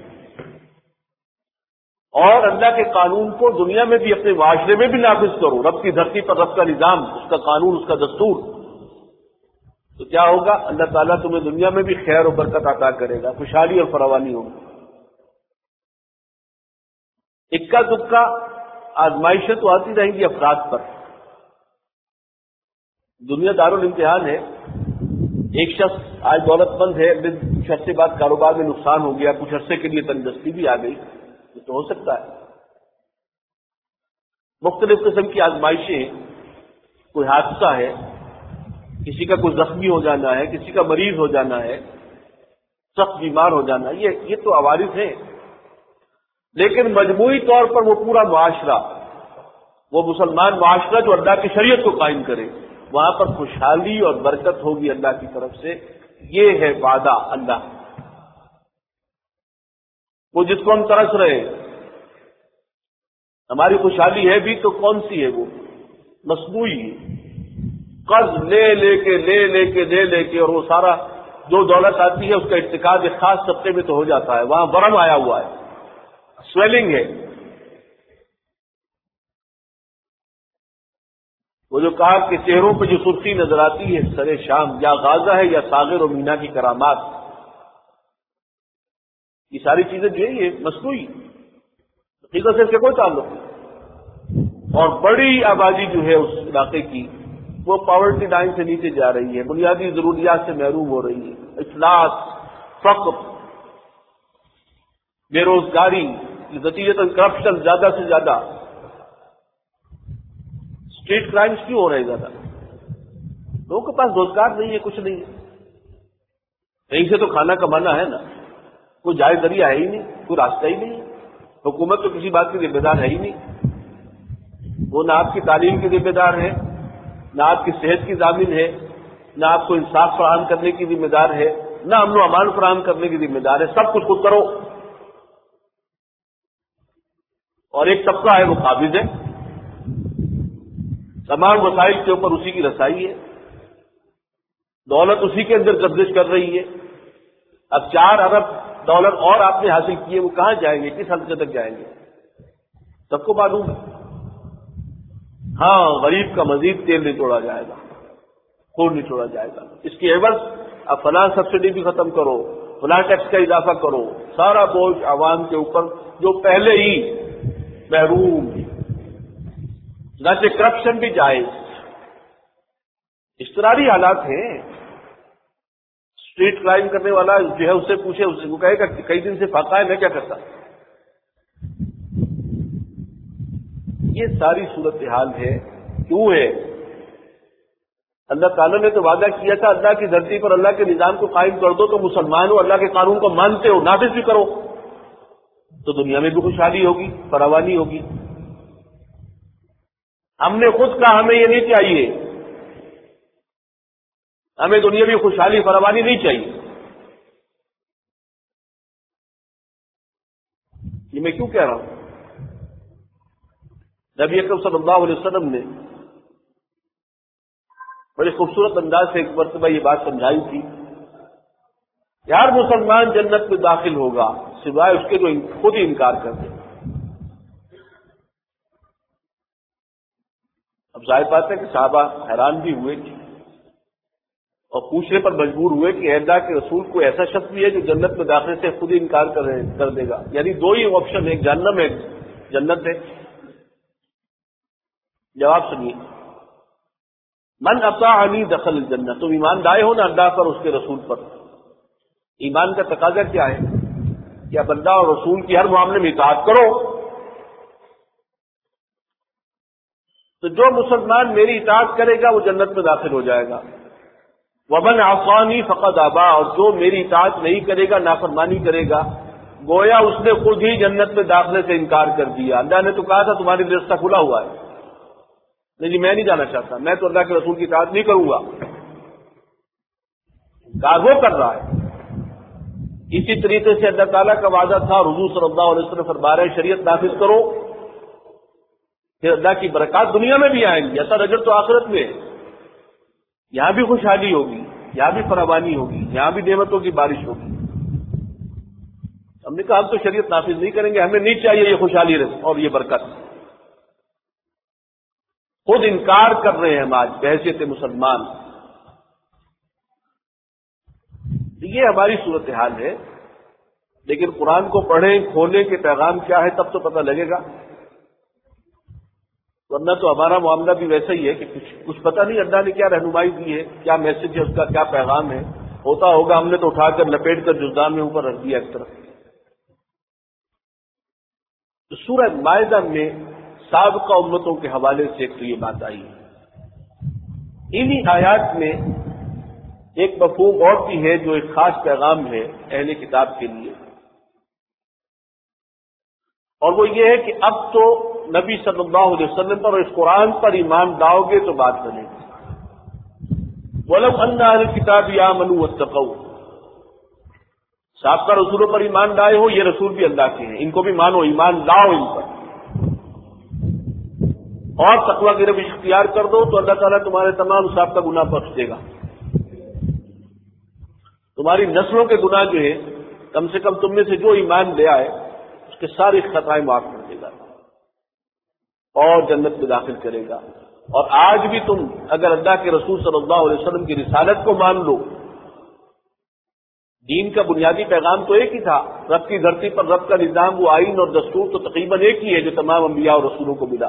اور اللہ کے قانون کو دنیا میں بھی اپنے معاشرے میں بھی نافذ کرو، رب کی دھرتی پر رب کا نظام، اس کا قانون، اس کا دستور، تو کیا ہوگا؟ اللہ تعالیٰ تمہیں دنیا میں بھی خیر و برکت عطا کرے گا، خوشحالی اور فراوانی ہوگی۔ اکا دکا آزمائشیں تو آتی رہیں گی افراد پر، دنیا دارالامتحان ہے۔ ایک شخص آج دولت مند ہے، کچھ عرصے بعد کاروبار میں نقصان ہو گیا، کچھ عرصے کے لیے تندرستی بھی آ گئی، یہ تو ہو سکتا ہے۔ مختلف قسم کی آزمائشیں، کوئی حادثہ ہے، کسی کا کوئی زخمی ہو جانا ہے، کسی کا مریض ہو جانا ہے، سخت بیمار ہو جانا، یہ یہ تو عوارض ہیں، لیکن مجموعی طور پر وہ پورا معاشرہ، وہ مسلمان معاشرہ جو اللہ کی شریعت کو قائم کرے، وہاں پر خوشحالی اور برکت ہوگی اللہ کی طرف سے۔ یہ ہے وعدہ اللہ، وہ جس کو ہم ترس رہے ہیں۔ ہماری خوشحالی ہے بھی تو کون سی ہے؟ وہ مصنوعی قرض لے لے کے لے لے کے لے لے کے، اور وہ سارا جو دولت آتی ہے اس کا ارتکاب ایک خاص طبقے میں تو ہو جاتا ہے، وہاں ورم آیا ہوا ہے، سویلنگ ہے۔ وہ جو کہا کہ چہروں پہ جو سرخی نظر آتی ہے سر شام، یا غازہ ہے یا ساغر و مینا کی کرامات، یہ ساری چیزیں جو ہے یہ مصنوعی، حقیقت سے اس سے کوئی تعلق نہیں۔ اور بڑی آبادی جو ہے اس علاقے کی وہ پاورٹی لائن سے نیچے جا رہی ہے، بنیادی ضروریات سے محروم ہو رہی ہے، افلاس، فقر، بے روزگاری، نتیجتاً کرپشن زیادہ سے زیادہ، اسٹریٹ کرائمز کیوں ہو رہے ہیں زیادہ؟ لوگوں کے پاس روزگار نہیں ہے، کچھ نہیں ہے، کہیں سے تو کھانا کمانا ہے نا، کوئی جائز ذریعہ ہے ہی نہیں، کوئی راستہ ہی نہیں، حکومت تو کسی بات کی ذمہ دار ہے ہی نہیں، وہ نہ آپ کی تعلیم کی ذمہ دار ہے، نہ آپ کی صحت کی ضامن ہے، نہ آپ کو انصاف فراہم کرنے کی ذمہ دار ہے، نہ امن و امان فراہم کرنے کی ذمہ دار ہے، سب کچھ خود کرو۔ اور ایک طبقہ ہے وہ قابض ہے، تمام وسائل کے اوپر اسی کی رسائی ہے، دولت اسی کے اندر گردش کر رہی ہے۔ اب چار ارب ڈالر اور آپ نے حاصل کیے، وہ کہاں جائیں گے؟ کس حد تک جائیں گے؟ سب کو معلوم ہے۔ ہاں، غریب کا مزید تیل نچوڑا جائے گا، خون نچوڑا جائے گا، اس کی عوض اب فلاں سبسڈی بھی ختم کرو، فلاں ٹیکس کا اضافہ کرو، سارا بوجھ عوام کے اوپر جو پہلے ہی محروم ہے۔ نہ کہ کرپشن بھی جائز، اضطراری حالات ہیں۔ اسٹریٹ کرائم کرنے والا جو ہے اس سے پوچھے، اس سے وہ کہے گا کئی دن سے فاقہ ہے، میں کیا کرتا؟ یہ ساری صورتحال ہے، کیوں ہے؟ اللہ تعالیٰ نے تو وعدہ کیا تھا اللہ کی دھرتی پر اللہ کے نظام کو قائم کر دو، تو مسلمان ہو، اللہ کے قانون کو مانتے ہو، نافذ بھی کرو، تو دنیا میں بھی خوشحالی ہوگی، فراوانی ہوگی۔ ہم نے خود کہا ہمیں یہ نہیں چاہیے، ہمیں دنیاوی خوشحالی فراوانی نہیں چاہیے۔ یہ میں کیوں کہہ رہا ہوں؟ نبی اکرم صلی اللہ علیہ وسلم نے بڑے خوبصورت انداز سے ایک مرتبہ یہ بات سمجھائی تھی ہر مسلمان جنت میں داخل ہوگا سوائے اس کے جو خود ہی انکار کر دے. اب ظاہر بات ہے کہ صحابہ حیران بھی ہوئے اور پوچھنے پر مجبور ہوئے کہ اللہ کے رسول کو ایسا شخص بھی ہے جو جنت میں داخلے سے خود ہی انکار کر کر دے گا؟ یعنی دو ہی آپشن، ایک جہنم ہے، جنت ہے. جواب سنیے، من اطاعنی دخل الجنہ. تم ایمان لائے ہو نا اللہ پر، اس کے رسول پر. ایمان کا تقاضا کیا ہے کہ اب اللہ اور رسول کی ہر معاملے میں اطاعت کرو. تو جو مسلمان میری اطاعت کرے گا وہ جنت میں داخل ہو جائے گا. ومن عصانی فقد ابا. اور جو میری اطاعت نہیں کرے گا، نافرمانی کرے گا، گویا اس نے خود ہی جنت میں داخلے سے انکار کر دیا. اللہ نے تو کہا تھا تمہارے لیے راستہ کھلا ہوا ہے. نہیں جی میں نہیں جانا چاہتا، میں تو اللہ کے رسول کی اطاعت نہیں کروں گا. انکار وہ کر رہا ہے. اسی طریقے سے اللہ تعالیٰ کا وعدہ تھا، حضور صلی اللہ علیہ وسلم فرما رہے ہیں شریعت نافذ کرو، پھر اللہ کی برکات دنیا میں بھی آئیں گی. ایسا رجل تو آخرت میں یہاں بھی خوشحالی ہوگی، یہاں بھی فراوانی ہوگی، یہاں بھی نعمتوں کی بارش ہوگی. ہم نے کہا ہم تو شریعت نافذ نہیں کریں گے، ہمیں نہیں چاہیے یہ خوشحالی اور یہ برکت. خود انکار کر رہے ہیں ہم آج بحیثیت مسلمان. یہ ہماری صورتحال ہے. لیکن قرآن کو پڑھیں، کھولیں کہ پیغام کیا ہے، تب تو پتہ لگے گا. ورنہ تو ہمارا معاملہ بھی ویسا ہی ہے کہ کچھ کچھ پتہ نہیں اللہ نے کیا رہنمائی دی ہے، کیا میسج ہے، اس کا کیا پیغام ہے. ہوتا ہوگا ہم نے تو اٹھا کر لپیٹ کر جزدان میں اوپر رکھ دیا ایک طرف. تو سورہ مائدہ میں سابقہ امتوں کے حوالے سے ایک تو یہ بات آئی ہے. انہی آیات میں ایک مفہوم اور بھی ہے جو ایک خاص پیغام ہے اہل کتاب کے لیے، اور وہ یہ ہے کہ اب تو نبی صلی اللہ علیہ وسلم پر اور اس قرآن پر ایمان لاؤ گے تو بات بنے گی. وَلَوْ أَنَّ أَهْلَ الْكِتَابِ آمَنُوا وَاتَّقَوْا. سابقہ رسولوں پر ایمان لائے ہو، یہ رسول بھی اللہ کے ہیں، ان کو بھی مانو، ایمان لاؤ ان پر، اور تقویٰ کی روش اختیار کر دو تو اللہ تعالیٰ تمہارے تمام سابقہ گناہ بخش دے گا. تمہاری نسلوں کے گناہ جو ہے، کم سے کم تم میں سے جو ایمان لے آئے اس کے سارے خطائیں معاف کر دے گا اور جنت میں داخل کرے گا. اور آج بھی تم اگر اللہ کے رسول صلی اللہ علیہ وسلم کی رسالت کو مان لو، دین کا بنیادی پیغام تو ایک ہی تھا، رب کی دھرتی پر رب کا نظام، وہ آئین اور دستور تو تقریباً ایک ہی ہے جو تمام انبیاء اور رسولوں کو ملا.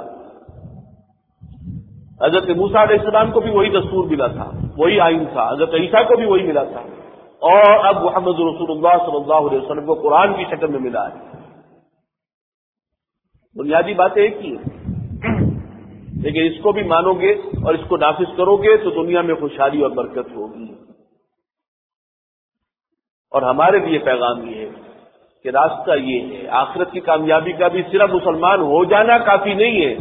حضرت موسیٰ علیہ السلام کو بھی وہی دستور ملا تھا، وہی آئین تھا. حضرت عیسیٰ کو بھی وہی ملا تھا، اور اب محمد رسول اللہ صلی اللہ علیہ وسلم کو قرآن کی شکل میں ملا ہے. بنیادی باتیں ایک ہی ہیں، لیکن اس کو بھی مانو گے اور اس کو نافذ کرو گے تو دنیا میں خوشحالی اور برکت ہوگی. اور ہمارے لیے پیغام یہ ہے کہ راستہ یہ ہے. آخرت کی کامیابی کا بھی صرف مسلمان ہو جانا کافی نہیں ہے.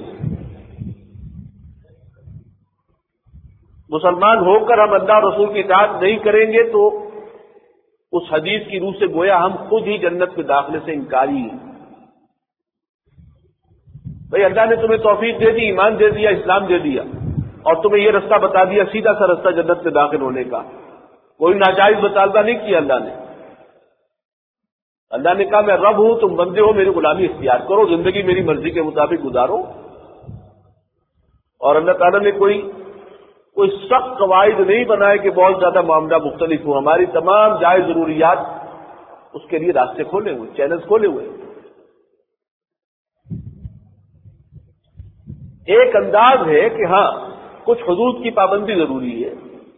مسلمان ہو کر ہم اللہ رسول کی اطاعت نہیں کریں گے تو اس حدیث کی روح سے گویا ہم خود ہی جنت میں داخلے سے انکاری ہیں. بھئی اللہ نے تمہیں توفیق دے دی، ایمان دے دیا، اسلام دے دیا، اور تمہیں یہ رستہ بتا دیا، سیدھا سا رستہ جنت میں داخل ہونے کا. کوئی ناجائز مطالبہ نہیں کیا اللہ نے. اللہ نے کہا میں رب ہوں، تم بندے ہو، میری غلامی اختیار کرو، زندگی میری مرضی کے مطابق گزارو. اور اللہ تعالیٰ نے کوئی کوئی سخت قواعد نہیں بنائے کہ بہت زیادہ معاملہ مختلف ہو. ہماری تمام جائز ضروریات اس کے لیے راستے کھولے ہوئے، چینلز کھولے ہوئے. ایک انداز ہے کہ ہاں کچھ حدود کی پابندی ضروری ہے،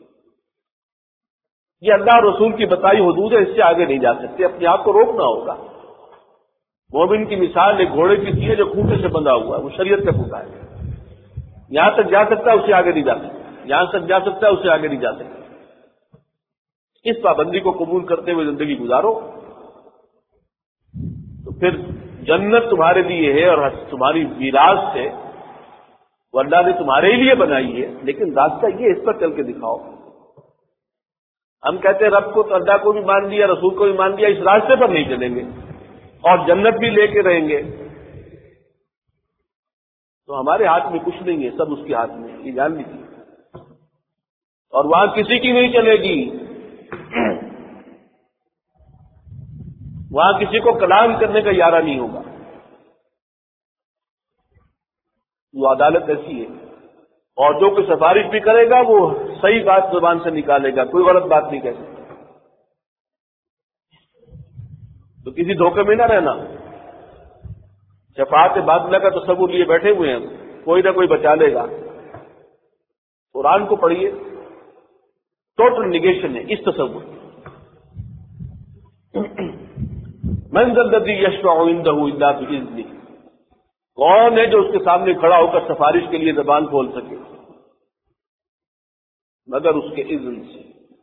یہ اللہ رسول کی بتائی حدود ہے، اس سے آگے نہیں جا سکتے، اپنے آپ کو روکنا ہوگا. مومن کی مثال ایک گھوڑے کی سی ہے جو کھوٹے سے بندھا ہوا ہے، وہ شریعت کا کھوٹا ہے، یہاں تک جا سکتا ہے اس سے آگے نہیں جا سکتا، یہاں تک جا سکتا ہے اس سے آگے نہیں جا سکتا. اس پابندی کو قبول کرتے ہوئے زندگی گزارو تو پھر جنت تمہارے لیے ہے اور تمہاری میراث ہے، وہ اللہ نے تمہارے لیے بنائی ہے. لیکن راستہ یہ اس پر چل کے دکھاؤ. ہم کہتے ہیں رب کو تو اللہ کو بھی مان لیا، رسول کو بھی مان لیا، اس راستے پر نہیں چلیں گے اور جنت بھی لے کے رہیں گے تو ہمارے ہاتھ میں کچھ نہیں ہے، سب اس کے ہاتھ میں، یہ جان لیجیے. اور وہاں کسی کی نہیں چلے گی. وہاں کسی کو کلام کرنے کا ارادہ نہیں ہوگا. وہ عدالت ایسی ہے. اور جو کوئی سفارش بھی کرے گا وہ صحیح بات زبان سے نکالے گا, کوئی غلط بات نہیں کہہ سکتا. تو کسی دھوکے میں نہ رہنا. شفاعت باطلہ کا تصور لیے بیٹھے ہوئے ہیں, کوئی نہ کوئی بچا لے گا. قرآن کو پڑھیے, ٹوٹل نگیشن ہے اس تصور. من ذا الذی یشفع عنده الا باذنہ, کون ہے جو اس کے سامنے کھڑا ہو کر سفارش کے لیے زبان کھول سکے مگر اس کے اذن سے.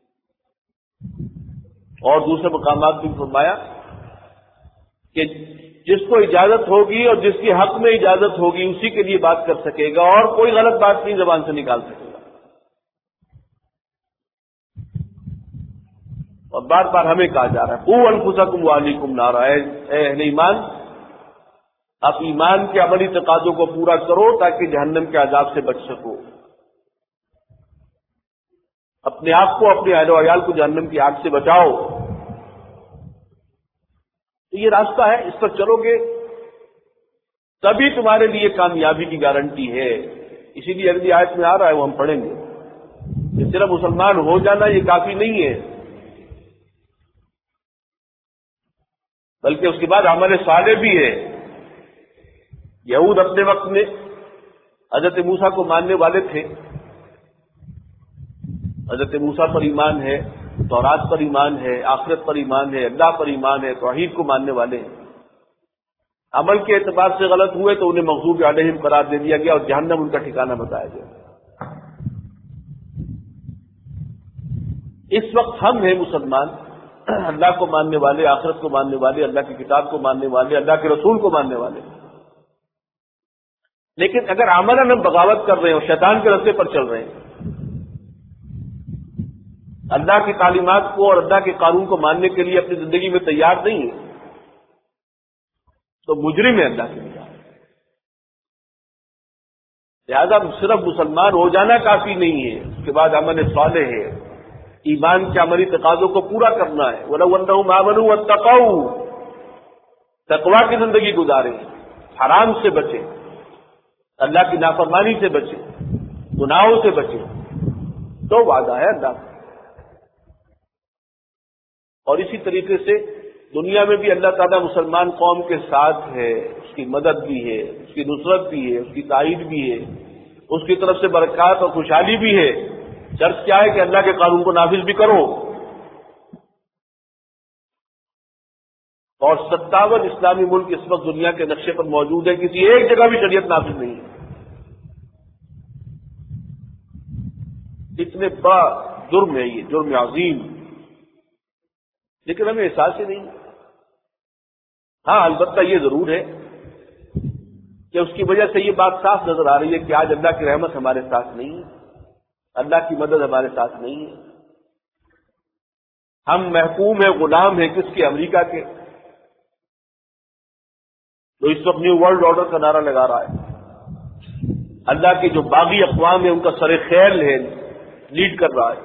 اور دوسرے مقامات بھی فرمایا کہ جس کو اجازت ہوگی اور جس کے حق میں اجازت ہوگی اسی کے لیے بات کر سکے گا, اور کوئی غلط بات نہیں زبان سے نکال سکے گا. اور بار بار ہمیں کہا جا رہا ہے قوا انفسکم واہلیکم نارا, اے اہل ایمان آپ ایمان کے عملی تقاضوں کو پورا کرو تاکہ جہنم کے عذاب سے بچ سکو. اپنے آپ کو, اپنے اہل و عیال کو جہنم کی آگ سے بچاؤ. تو یہ راستہ ہے, اس پر چلو گے تبھی تمہارے لیے کامیابی کی گارنٹی ہے. اسی لیے اگلی آیت میں آ رہا ہے, وہ ہم پڑھیں گے کہ صرف مسلمان ہو جانا یہ کافی نہیں ہے, بلکہ اس کے بعد عمل صالح بھی ہے. یہود اپنے وقت میں حضرت موسیٰ کو ماننے والے تھے. حضرت موسیٰ پر ایمان ہے, تورات پر ایمان ہے, آخرت پر ایمان ہے, اللہ پر ایمان ہے, توحید کو ماننے والے ہیں. عمل کے اعتبار سے غلط ہوئے تو انہیں مغضوب علیہم قرار دے دیا گیا اور جہنم ان کا ٹھکانہ بتایا گیا. اس وقت ہم ہیں مسلمان, اللہ کو ماننے والے, آخرت کو ماننے والے, اللہ کی کتاب کو ماننے والے, اللہ کے رسول کو ماننے والے. لیکن اگر عملاً ہم بغاوت کر رہے ہیں اور شیطان کے رستے پر چل رہے ہیں, اللہ کی تعلیمات کو اور اللہ کے قانون کو ماننے کے لیے اپنی زندگی میں تیار نہیں ہے, تو مجرم ہے اللہ کے نگاہ. لہذا صرف مسلمان ہو جانا کافی نہیں ہے, اس کے بعد عمل صالح ہے, ایمان کے عملی تقاضوں کو پورا کرنا ہے. وَلَوْ أَنَّهُمْ آمَنُوا وَاتَّقَوْا, تقویٰ کی زندگی گزاریں, حرام سے بچیں, اللہ کی نافرمانی سے بچیں, گناہوں سے بچیں, تو وعدہ ہے اللہ کا. اور اسی طریقے سے دنیا میں بھی اللہ تعالیٰ مسلمان قوم کے ساتھ ہے, اس کی مدد بھی ہے, اس کی نصرت بھی ہے, اس کی تائید بھی ہے, اس کی طرف سے برکات اور خوشحالی بھی ہے. شرط کیا ہے کہ اللہ کے قانون کو نافذ بھی کرو. اور ستاون اسلامی ملک اس وقت دنیا کے نقشے پر موجود ہے, کسی ایک جگہ بھی شریعت نافذ نہیں ہے. اتنے بڑا جرم ہے یہ, جرم عظیم, لیکن ہمیں احساس ہی نہیں. ہاں البتہ یہ ضرور ہے کہ اس کی وجہ سے یہ بات صاف نظر آ رہی ہے کہ آج اللہ کی رحمت ہمارے ساتھ نہیں ہے, اللہ کی مدد ہمارے ساتھ نہیں ہے. ہم محکوم ہیں, غلام ہیں کس کے؟ امریکہ کے, جو اس وقت نیو ورلڈ آرڈر کا نعرہ لگا رہا ہے. اللہ کی جو باغی اقوام ہیں ان کا سر خیل ہے, لیڈ کر رہا ہے.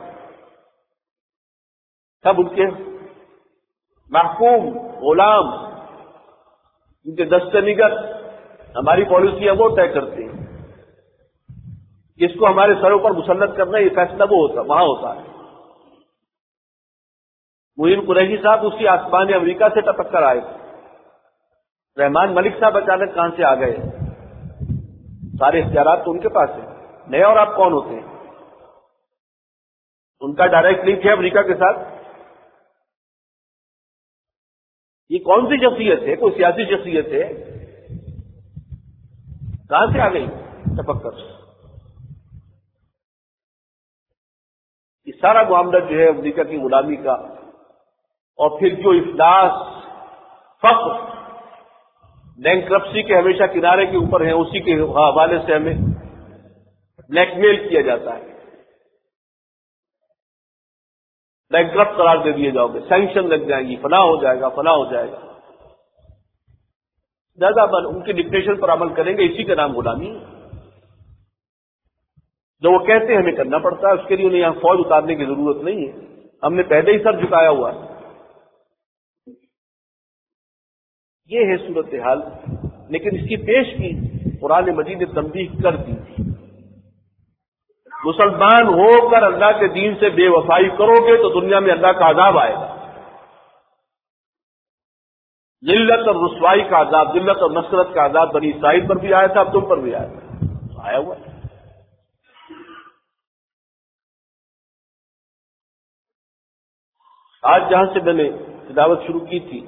سب ان کے محکوم, غلام, ان کے دست نگر. ہماری پالیسیاں وہ طے کرتے ہیں, اس کو ہمارے سروں پر مسلط کرنا یہ فیصلہ وہ ہوتا وہاں ہوتا ہے. معین قریشی صاحب اسی آسمان امریکہ سے ٹپک کر آئے تھے. رحمان ملک صاحب اچانک کہاں سے آ گئے؟ سارے اختیارات تو ان کے پاس ہیں. نئے اور آپ کون ہوتے ہیں؟ ان کا ڈائریکٹ لنک ہے امریکہ کے ساتھ. یہ کون سی شخصیت ہے؟ کوئی سیاسی شخصیت ہے؟ کہاں سے آ گئی ٹپک کر؟ یہ سارا معاملہ جو ہے امریکہ کی غلامی کا, اور پھر جو افلاس, فقر, بینکرپسی کے ہمیشہ کنارے کے اوپر ہیں, اسی کے حوالے سے ہمیں بلیک میل کیا جاتا ہے. بینکرپٹ قرار دے دیے جاؤ گے, سینکشن لگ جائیں گی, فلاں ہو جائے گا, فلاں ہو جائے گا. زیادہ ان کے ڈکٹیشن پر عمل کریں گے, اسی کا نام غلامی. جو وہ کہتے ہیں ہمیں کرنا پڑتا ہے, اس کے لیے انہیں یہاں فوج اتارنے کی ضرورت نہیں ہے. ہم نے پہلے ہی سر جھکایا ہوا ہے. یہ ہے صورتحال. لیکن اس کی پیش کی قرآن مجید نے تنبیہ کر دی تھی. مسلمان ہو کر اللہ کے دین سے بے وفائی کرو گے تو دنیا میں اللہ کا عذاب آئے گا. ذلت اور رسوائی کا عذاب، ذلت اور نصرت کا عذاب بنی اسرائیل پر بھی آیا تھا، اب تم پر بھی آیا تھا، آیا ہوا ہے. آج جہاں سے میں نے تلاوت شروع کی تھی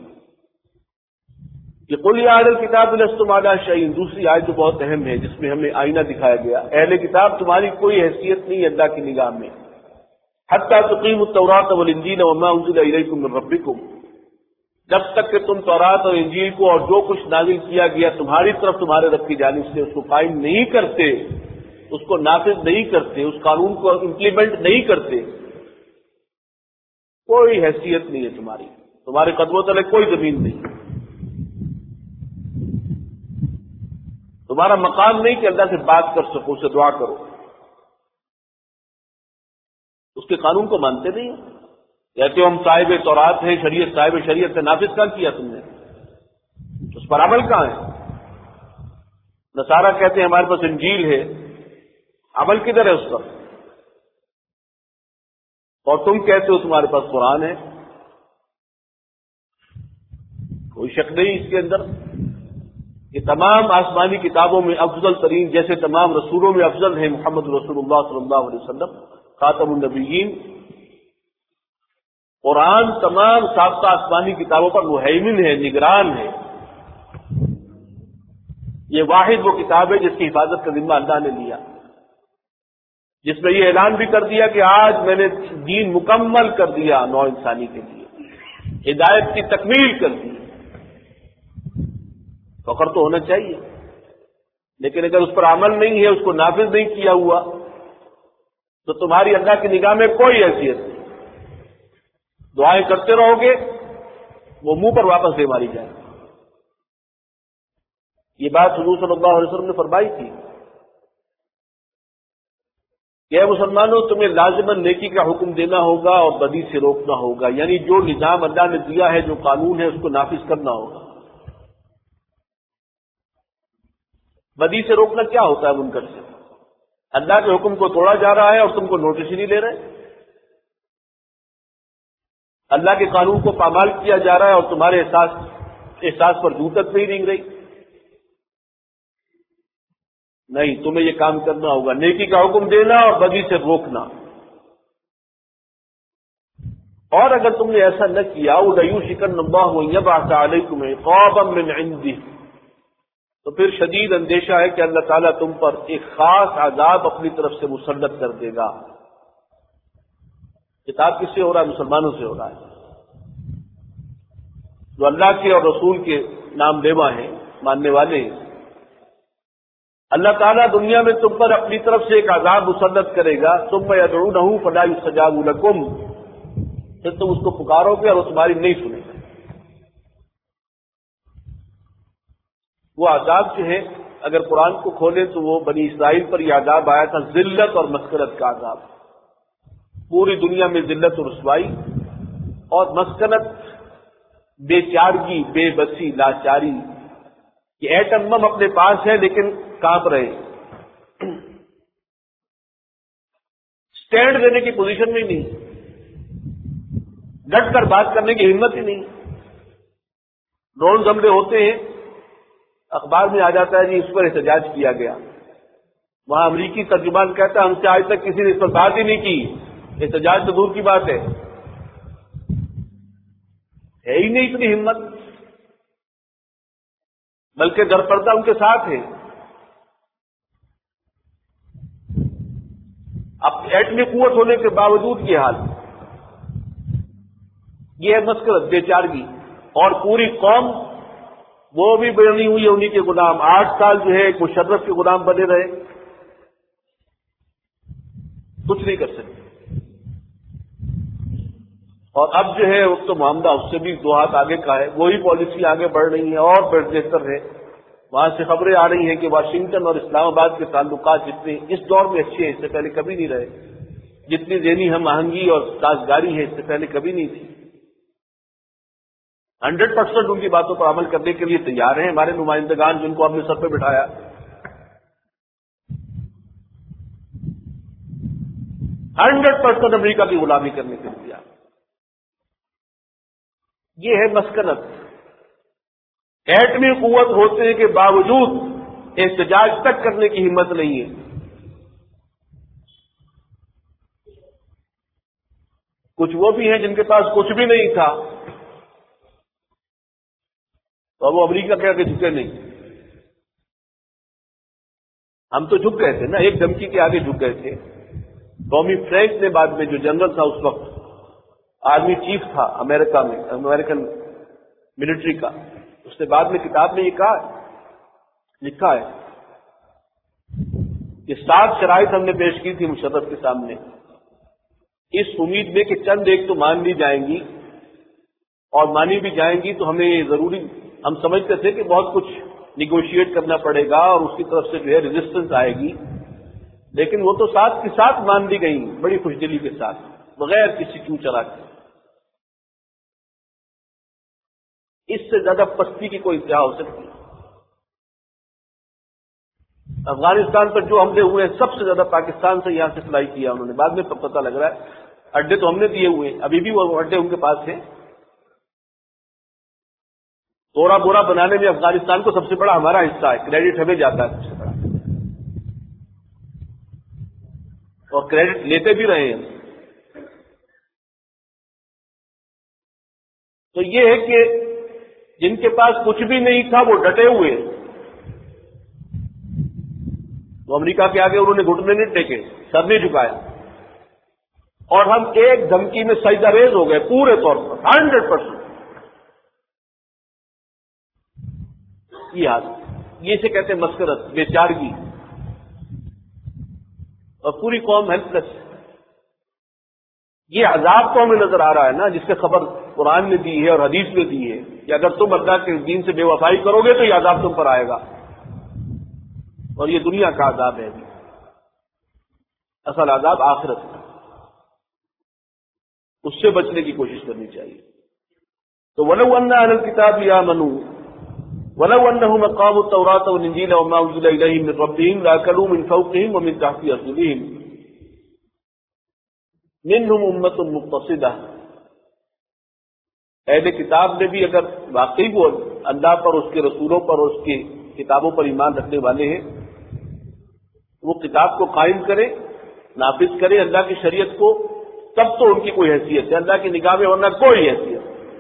کہ قل یا اہل الکتاب لستم علی شیء، دوسری آیت جو بہت اہم ہے جس میں ہمیں آئینہ دکھایا گیا، اہل کتاب تمہاری کوئی حیثیت نہیں ہے اللہ کی نگاہ میں، حتی تقیموا التوراۃ والانجیل وما انزل الیکم من ربکم، جب تک کہ تم تورات اور انجیل کو اور جو کچھ نازل کیا گیا تمہاری طرف تمہارے رب کی جانب سے اس کو قائم نہیں کرتے، اس کو نافذ نہیں کرتے، اس قانون کو امپلیمنٹ نہیں کرتے، کوئی حیثیت نہیں ہے تمہاری، تمہارے قدموں تلے کوئی زمین نہیں، تمہارا مقام نہیں کہ اللہ سے بات کر سکو، اسے دعا کرو، اس کے قانون کو مانتے نہیں ہو. کہتے ہو ہم صاحب تورات ہیں، شریعت صاحب شریعت سے نافذ کہاں کیا تم نے، اس پر عمل کہاں ہے؟ نصارہ کہتے ہیں ہمارے پاس انجیل ہے، عمل کدھر ہے اس پر؟ اور تم کہتے ہو تمہارے پاس قرآن ہے. کوئی شک نہیں اس کے اندر کہ تمام آسمانی کتابوں میں افضل ترین، جیسے تمام رسولوں میں افضل ہیں محمد رسول اللہ صلی اللہ علیہ وسلم خاتم النبیین، قرآن تمام سابقہ آسمانی کتابوں پر مہیمن ہے، نگران ہے. یہ واحد وہ کتاب ہے جس کی حفاظت کا ذمہ اللہ نے لیا، جس میں یہ اعلان بھی کر دیا کہ آج میں نے دین مکمل کر دیا نو انسانی کے لیے، ہدایت کی تکمیل کر دی. فخر تو ہونا چاہیے، لیکن اگر اس پر عمل نہیں ہے، اس کو نافذ نہیں کیا ہوا، تو تمہاری اللہ کی نگاہ میں کوئی حیثیت نہیں. دعائیں کرتے رہو گے وہ منہ پر واپس دے ماری جائے. یہ بات حضور صلی اللہ علیہ وسلم نے فرمائی تھی کہ اے مسلمانوں تمہیں لازماً نیکی کا حکم دینا ہوگا اور بدی سے روکنا ہوگا، یعنی جو نظام اللہ نے دیا ہے، جو قانون ہے، اس کو نافذ کرنا ہوگا. بدی سے روکنا کیا ہوتا ہے؟ منکر سے. اللہ کے حکم کو توڑا جا رہا ہے اور تم کو نوٹس ہی نہیں لے رہے، اللہ کے قانون کو پامال کیا جا رہا ہے اور تمہارے احساس احساس پر دور تک نہیں رنگ رہی. نہیں، تمہیں یہ کام کرنا ہوگا، نیکی کا حکم دینا اور بدی سے روکنا. اور اگر تم نے ایسا نہ کیا لَيُوشِكَنَّ اللَّهُ أَن يَبْعَثَ عَلَيْكُمْ عِقَابًا مِّنْ عِندِهِ، تو پھر شدید اندیشہ ہے کہ اللہ تعالیٰ تم پر ایک خاص عذاب اپنی طرف سے مسلط کر دے گا. کتاب کس سے ہو رہا ہے؟ مسلمانوں سے ہو رہا ہے، جو اللہ کے اور رسول کے نام لیوا ہیں، ماننے والے ہیں. اللہ تعالیٰ دنیا میں تم پر اپنی طرف سے ایک عذاب مسلط کرے گا. ثم يدعونه فلا يستجاب لكم، پھر تم اس کو پکارو گے اور وہ تمہاری نہیں سنے گا. وہ عذاب جو ہے اگر قرآن کو کھولیں تو وہ بنی اسرائیل پر یہ عذاب آیا تھا، ذلت اور مسکنت کا عذاب. پوری دنیا میں ذلت اور رسوائی اور مسکنت، بے چارگی، بے بسی، لاچاری. یہ ایٹم بم اپنے پاس ہے لیکن کانپ رہے، اسٹینڈ لینے کی پوزیشن میں نہیں، ڈٹ کر بات کرنے کی ہمت ہی نہیں. ڈرون حملے ہوتے ہیں، اخبار میں آ جاتا ہے جی اس پر احتجاج کیا گیا. وہاں امریکی ترجمان کہتا ہے ہم سے آج تک کسی نے اس پر بات ہی نہیں کی، احتجاج تو دور کی بات ہے. ہے ہی نہیں اتنی ہمت، بلکہ در پردہ ان کے ساتھ ہے. اب ایٹمی قوت ہونے کے باوجود یہ حال، یہ ہے مسکرت، بے چارگی. اور پوری قوم وہ بھی بنی ہوئی ہے انہی کے غلام. آٹھ سال جو ہے ایک مشرف کے غلام بنے رہے، کچھ نہیں کر سکتے. اور اب جو ہے وہ تو معاملہ اس سے بھی دو ہاتھ آگے کا ہے. وہی پالیسی آگے بڑھ رہی ہے اور بہتر ہے. وہاں سے خبریں آ رہی ہیں کہ واشنگٹن اور اسلام آباد کے تعلقات جتنے اس دور میں اچھے ہیں اس سے پہلے کبھی نہیں رہے، جتنی ذہنی ہم آہنگی اور سازگاری ہے اس سے پہلے کبھی نہیں تھی. ہنڈریڈ پرسینٹ ان کی باتوں پر عمل کرنے کے لیے تیار ہیں ہمارے نمائندگان جن کو ہم نے سر پہ بٹھایا. ہنڈریڈ پرسینٹ امریکہ کی غلامی کرنے کے لیے تیار. یہ ہے مسکنت. ایٹمی قوت ہونے کے باوجود احتجاج تک کرنے کی ہمت نہیں ہے. کچھ وہ بھی ہیں جن کے پاس کچھ بھی نہیں تھا اور وہ امریکہ کے آگے جھکے نہیں. ہم تو جھک گئے تھے نا, ایک دھمکی کے آگے جھک گئے تھے. ٹامی فرینک نے بعد میں, جو جنرل تھا اس وقت, آرمی چیف تھا امریکہ میں, امریکن ملٹری کا, اس نے بعد میں کتاب میں یہ کہا لکھا ہے کہ سات شرائط ہم نے پیش کی تھی مشرف کے سامنے, اس امید میں کہ چند ایک تو مان لی جائیں گی, اور مانی بھی جائیں گی تو ہمیں یہ ضروری, ہم سمجھتے تھے کہ بہت کچھ نیگوشیٹ کرنا پڑے گا اور اس کی طرف سے جو ہے ریزسٹنس آئے گی, لیکن وہ تو ساتھ کے ساتھ مان لی گئی بڑی خوش دلی کے ساتھ, بغیر کسی کیوں چلا کے. اس سے زیادہ پستی کی کوئی انتہا ہو سکتی ہے؟ افغانستان پر جو حملے ہوئے ہیں سب سے زیادہ پاکستان سے یہاں سے فلائی کیا انہوں نے, بعد میں پتہ لگ رہا ہے اڈے تو ہم نے دیے ہوئے ہیں, ابھی بھی وہ اڈے ان کے پاس ہیں. توڑا بوڑا بنانے میں افغانستان کو سب سے بڑا ہمارا حصہ ہے, کریڈٹ ہمیں جاتا ہے سب سے بڑا, اور کریڈٹ لیتے بھی رہے ہیں. تو یہ ہے کہ جن کے پاس کچھ بھی نہیں تھا وہ ڈٹے ہوئے, تو امریکہ کے آگے انہوں نے گھٹنے نہیں ٹیکے, سر نہیں جھکایا, اور ہم ایک دھمکی میں سجدہ ریز ہو گئے پورے طور پر, ہنڈریڈ پرسینٹ. یہ حالت, یہ سے کہتے ہیں مسکرت, بے چارگی, اور پوری قوم ہیلپ لیس. یہ عذاب تو ہمیں نظر آ رہا ہے نا, جس سے خبر قرآن نے دی ہے اور حدیث نے دی ہے کہ اگر تم اللہ کے دین سے بے وفائی کرو گے تو یہ عذاب تم پر آئے گا, اور یہ دنیا کا عذاب ہے. اصل عذاب آخرت کا, اس سے بچنے کی کوشش کرنی چاہیے. تو وَلَوْ أَنَّ أَهْلَ الْكِتَابِ آمَنُوا وَلَوْ أَنَّهُمْ أَقَامُوا التَّوْرَاةَ وَالْإِنْجِيلَ وَمَا أُنزِلَ إِلَيْهِمْ مِنْ رَبِّهِمْ لَأَكَلُوا مِنْ فَوْقِهِمْ وَمِنْ تَحْتِ أَرْجُلِهِمْ مِنْهُمْ أُمَّةٌ مُقْتَصِدَةٌ. اہل کتاب نے بھی اگر واقعی وہ اللہ پر, اس کے رسولوں پر, اس کی کتابوں پر ایمان رکھنے والے ہیں, وہ کتاب کو قائم کرے, نافذ کرے اللہ کی شریعت کو, تب تو ان کی کوئی حیثیت ہے, اللہ کی نگاہ میں ورنہ کوئی حیثیت.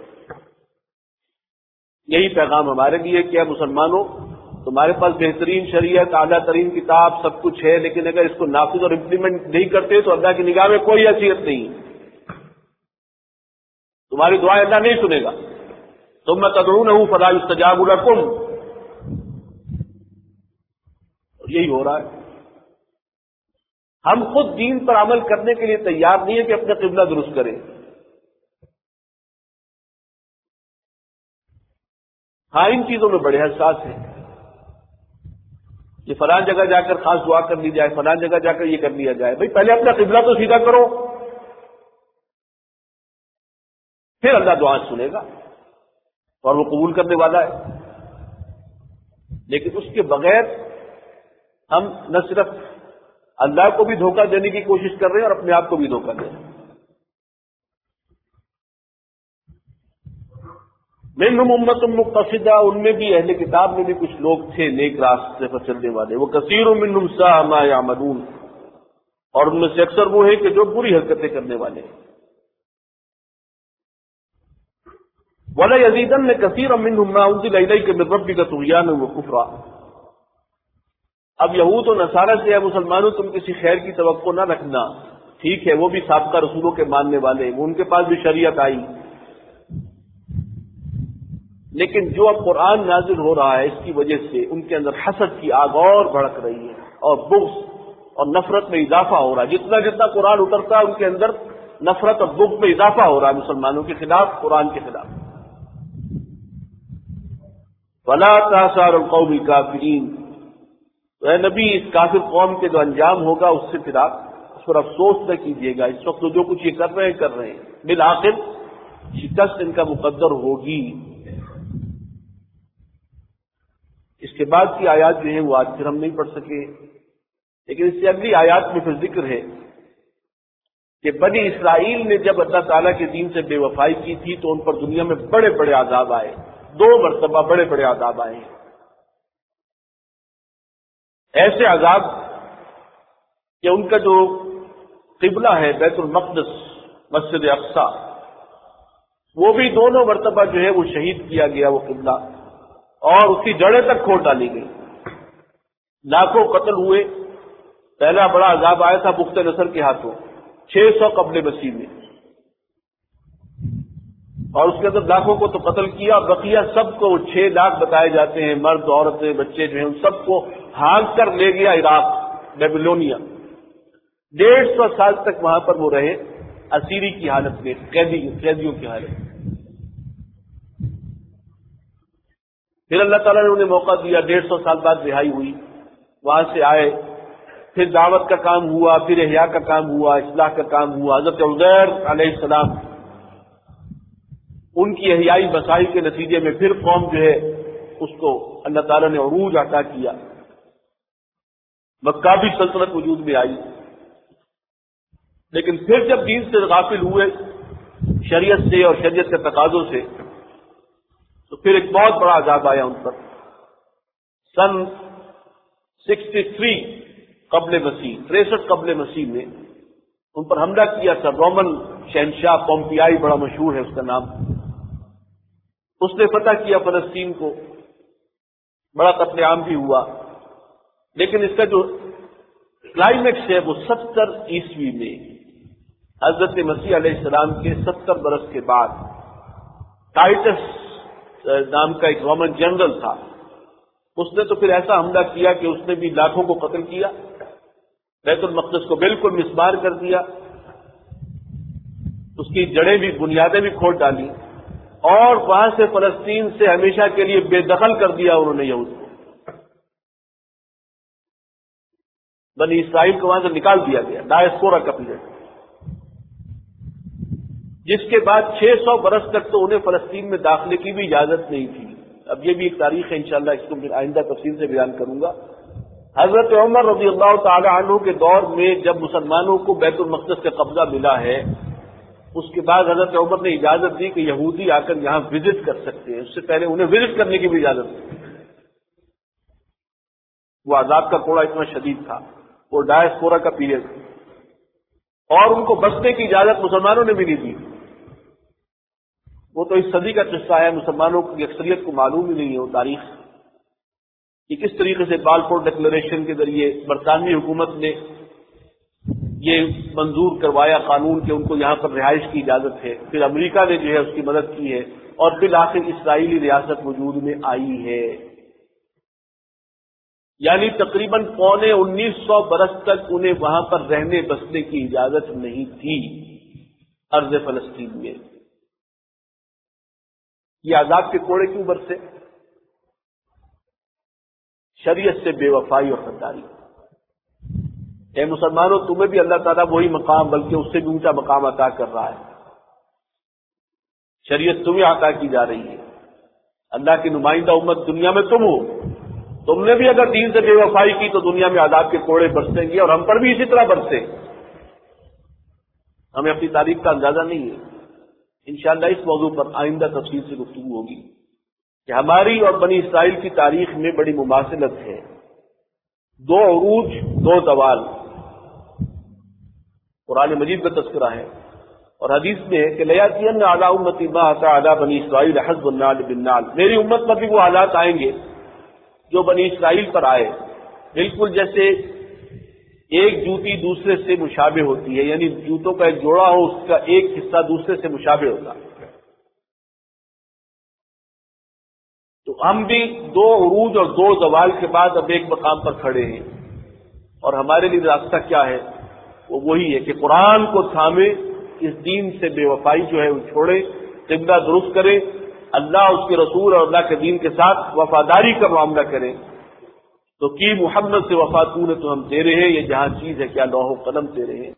یہی پیغام ہمارے لیے کیا مسلمانوں, تمہارے پاس بہترین شریعت, اعلیٰ ترین کتاب, سب کچھ ہے, لیکن اگر اس کو نافذ اور امپلیمنٹ نہیں کرتے تو اللہ کی نگاہ میں کوئی حیثیت نہیں, تمہاری دعائیں اللہ نہیں سنے گا. ثم تدعونہ فلا یستجاب لکم, اور یہی ہو رہا ہے. ہم خود دین پر عمل کرنے کے لیے تیار نہیں ہے کہ اپنا قبلہ درست کریں. ہاں ان چیزوں میں بڑے حساس ہیں کہ فلاں جگہ جا کر خاص دعا کر لی جائے, فلاں جگہ جا کر یہ کر لیا جائے. بھائی پہلے اپنا قبلہ تو سیدھا کرو, پھر اللہ دعا سنے گا اور وہ قبول کرنے والا ہے. لیکن اس کے بغیر ہم نہ صرف اللہ کو بھی دھوکہ دینے کی کوشش کر رہے ہیں اور اپنے آپ کو بھی دھوکہ دے رہے ہیں. منہم امۃ مقتصدہ, ان میں بھی اہل کتاب میں بھی کچھ لوگ تھے نیک راستے پر چلنے والے. وہ کثیر منہم ساء ما یعملون, اور ان میں سے اکثر وہ ہیں کہ جو بری حرکتیں کرنے والے ہیں. وَلَيَزِيدَنَّ كَثِيرًا مِّنْهُمْ مَا أُنزِلَ إِلَيْكَ مِن رَّبِّكَ طُغْيَانًا وَكُفْرًا. اب یہود و نصارہ سے ہے مسلمانوں تم کسی خیر کی توقع نہ رکھنا. ٹھیک ہے وہ بھی سابقہ رسولوں کے ماننے والے, وہ ان کے پاس بھی شریعت آئی, لیکن جو اب قرآن نازل ہو رہا ہے اس کی وجہ سے ان کے اندر حسد کی آگ اور بھڑک رہی ہے, اور بغض اور نفرت میں اضافہ ہو رہا ہے. جتنا جتنا قرآن اترتا ہے ان کے اندر نفرت اور بغض میں اضافہ ہو رہا ہے مسلمانوں کے خلاف, قرآن کے خلاف. فَلَا تَأْسَ الْقَوْمِ الْكَافِرِينَ, تو اے نبی اس کافر قوم کے جو انجام ہوگا اس سے پھر آپ اس پر افسوس نہ کیجیے گا. اس وقت جو کچھ یہ کر رہے ہیں کر رہے ہیں, بالآخر شکست ان کا مقدر ہوگی. اس کے بعد کی آیات جو ہیں وہ آج پھر ہم نہیں پڑھ سکے، لیکن اس سے اگلی آیات میں پھر ذکر ہے کہ بنی اسرائیل نے جب اللہ تعالیٰ کے دین سے بے وفائی کی تھی تو ان پر دنیا میں بڑے بڑے عذاب آئے، دو مرتبہ بڑے بڑے عذاب آئے ہیں، ایسے عذاب کہ ان کا جو قبلہ ہے بیت المقدس مسجد اقصی، وہ بھی دونوں مرتبہ جو ہے وہ شہید کیا گیا وہ قبلہ، اور اس کی جڑیں تک کھود ڈالی گئی، لاکھوں قتل ہوئے۔ پہلا بڑا عذاب آیا تھا بخت نصر کے ہاتھوں چھ سو قبل مسیح میں، اور اس کے اندر لاکھوں کو تو قتل کیا، بقیہ سب کو چھ لاکھ بتائے جاتے ہیں، مرد عورتیں بچے جو ہیں ان سب کو ہانک کر لے گیا عراق بیبلونیا، ڈیڑھ سو سال تک وہاں پر وہ رہے اسیری کی حالت میں، قیدی قیدیوں کی حالت میں۔ پھر اللہ تعالیٰ نے انہیں موقع دیا، ڈیڑھ سو سال بعد رہائی ہوئی، وہاں سے آئے، پھر دعوت کا کام ہوا، پھر احیاء کا کام ہوا، اصلاح کا کام ہوا۔ حضرت عزیر علیہ السلام ان کی احیائی مسائل کے نتیجے میں پھر قوم جو ہے اس کو اللہ تعالیٰ نے عروج عطا کیا، مکابی سلطنت وجود میں آئی، لیکن پھر جب دین سے غافل ہوئے شریعت سے اور شریعت کے تقاضوں سے، تو پھر ایک بہت بڑا عذاب آیا ان پر۔ سن سکسٹی تھری قبل مسیح، تریسٹھ قبل مسیح میں ان پر حملہ کیا تھا رومن شہنشاہ پومپیائی، بڑا مشہور ہے اس کا نام، اس نے فتح کیا فلسطین کو، بڑا قتل عام بھی ہوا، لیکن اس کا جو کلائمیکس ہے وہ ستر عیسوی میں حضرت مسیح علیہ السلام کے ستر برس کے بعد ٹائٹس نام کا ایک رومن جنرل تھا، اس نے تو پھر ایسا حملہ کیا کہ اس نے بھی لاکھوں کو قتل کیا، بیت المقدس کو بالکل مسمار کر دیا، اس کی جڑیں بھی بنیادیں بھی کھود ڈالی، اور وہاں سے فلسطین سے ہمیشہ کے لیے بے دخل کر دیا انہوں نے یہود کو، بنی اسرائیل کو وہاں سے نکال دیا گیا، ڈائسپورا کا پیریڈ، جس کے بعد چھ سو برس تک تو انہیں فلسطین میں داخلے کی بھی اجازت نہیں تھی۔ اب یہ بھی ایک تاریخ ہے، انشاءاللہ اس کو پھر آئندہ تفصیل سے بیان کروں گا۔ حضرت عمر رضی اللہ تعالی عنہ کے دور میں جب مسلمانوں کو بیت المقدس کا قبضہ ملا ہے، اس کے بعد حضرت عمر نے اجازت دی کہ یہودی آ کر یہاں وزٹ کر سکتے ہیں، اس سے پہلے انہیں وزٹ کرنے کی بھی اجازت دی۔ وہ عذاب کا کوڑا اتنا شدید تھا، وہ ڈائسپورا کا پیریڈ، اور ان کو بسنے کی اجازت مسلمانوں نے بھی نہیں دی۔ وہ تو اس صدی کا قصہ ہے، مسلمانوں کی اکثریت کو معلوم ہی نہیں ہے وہ تاریخ کہ کس طریقے سے بالفور ڈکلریشن کے ذریعے برطانوی حکومت نے یہ منظور کروایا قانون کہ ان کو یہاں پر رہائش کی اجازت ہے، پھر امریکہ نے جو ہے اس کی مدد کی ہے، اور پھر آخر اسرائیلی ریاست وجود میں آئی ہے۔ یعنی تقریباً پونے انیس سو برس تک انہیں وہاں پر رہنے بسنے کی اجازت نہیں تھی ارض فلسطین میں۔ یہ عذاب کے کوڑے کیوں برسے؟ شریعت سے بے وفائی اور غداری۔ اے مسلمانوں، تمہیں بھی اللہ تعالیٰ وہی مقام بلکہ اس سے بھی اونچا مقام عطا کر رہا ہے، شریعت تمہیں عطا کی جا رہی ہے، اللہ کی نمائندہ امت دنیا میں تم ہو، تم نے بھی اگر دین سے بے وفائی کی تو دنیا میں عذاب کے کوڑے برسیں گے، اور ہم پر بھی اسی طرح برسے، ہمیں اپنی تاریخ کا اندازہ نہیں ہے۔ انشاءاللہ اس موضوع پر آئندہ تفصیل سے گفتگو ہوگی کہ ہماری اور بنی اسرائیل کی تاریخ میں بڑی مماثلت ہے، دو عروج دو زوال، قرآن مجید میں تذکرہ ہے، اور حدیث میں ہے کہ لَيَأْتِيَنَّ عَلَىٰ أُمَّتِي مَا أَتَىٰ عَلَىٰ بَنِي إِسْرَائِيلَ حَسْبُ النَّعْلِ بِالنَّعْلِ، میری امت پر بھی وہ حالات آئیں گے جو بنی اسرائیل پر آئے، بالکل جیسے ایک جوتی دوسرے سے مشابہ ہوتی ہے، یعنی جوتوں کا ایک جوڑا ہو اس کا ایک حصہ دوسرے سے مشابہ ہوتا ہے، تو ہم بھی دو عروج اور دو زوال کے بعد اب ایک مقام پر کھڑے ہیں، اور ہمارے لیے راستہ کیا ہے؟ وہ وہی ہے کہ قرآن کو تھامے، اس دین سے بے وفائی جو ہے وہ چھوڑے، قبلہ درست کرے، اللہ اس کے رسول اور اللہ کے دین کے ساتھ وفاداری کا معاملہ کریں۔ تو کی محمد سے وفا تو نے تو ہم تیرے ہیں، یہ جہاں چیز ہے کیا لوح و قلم تیرے ہیں۔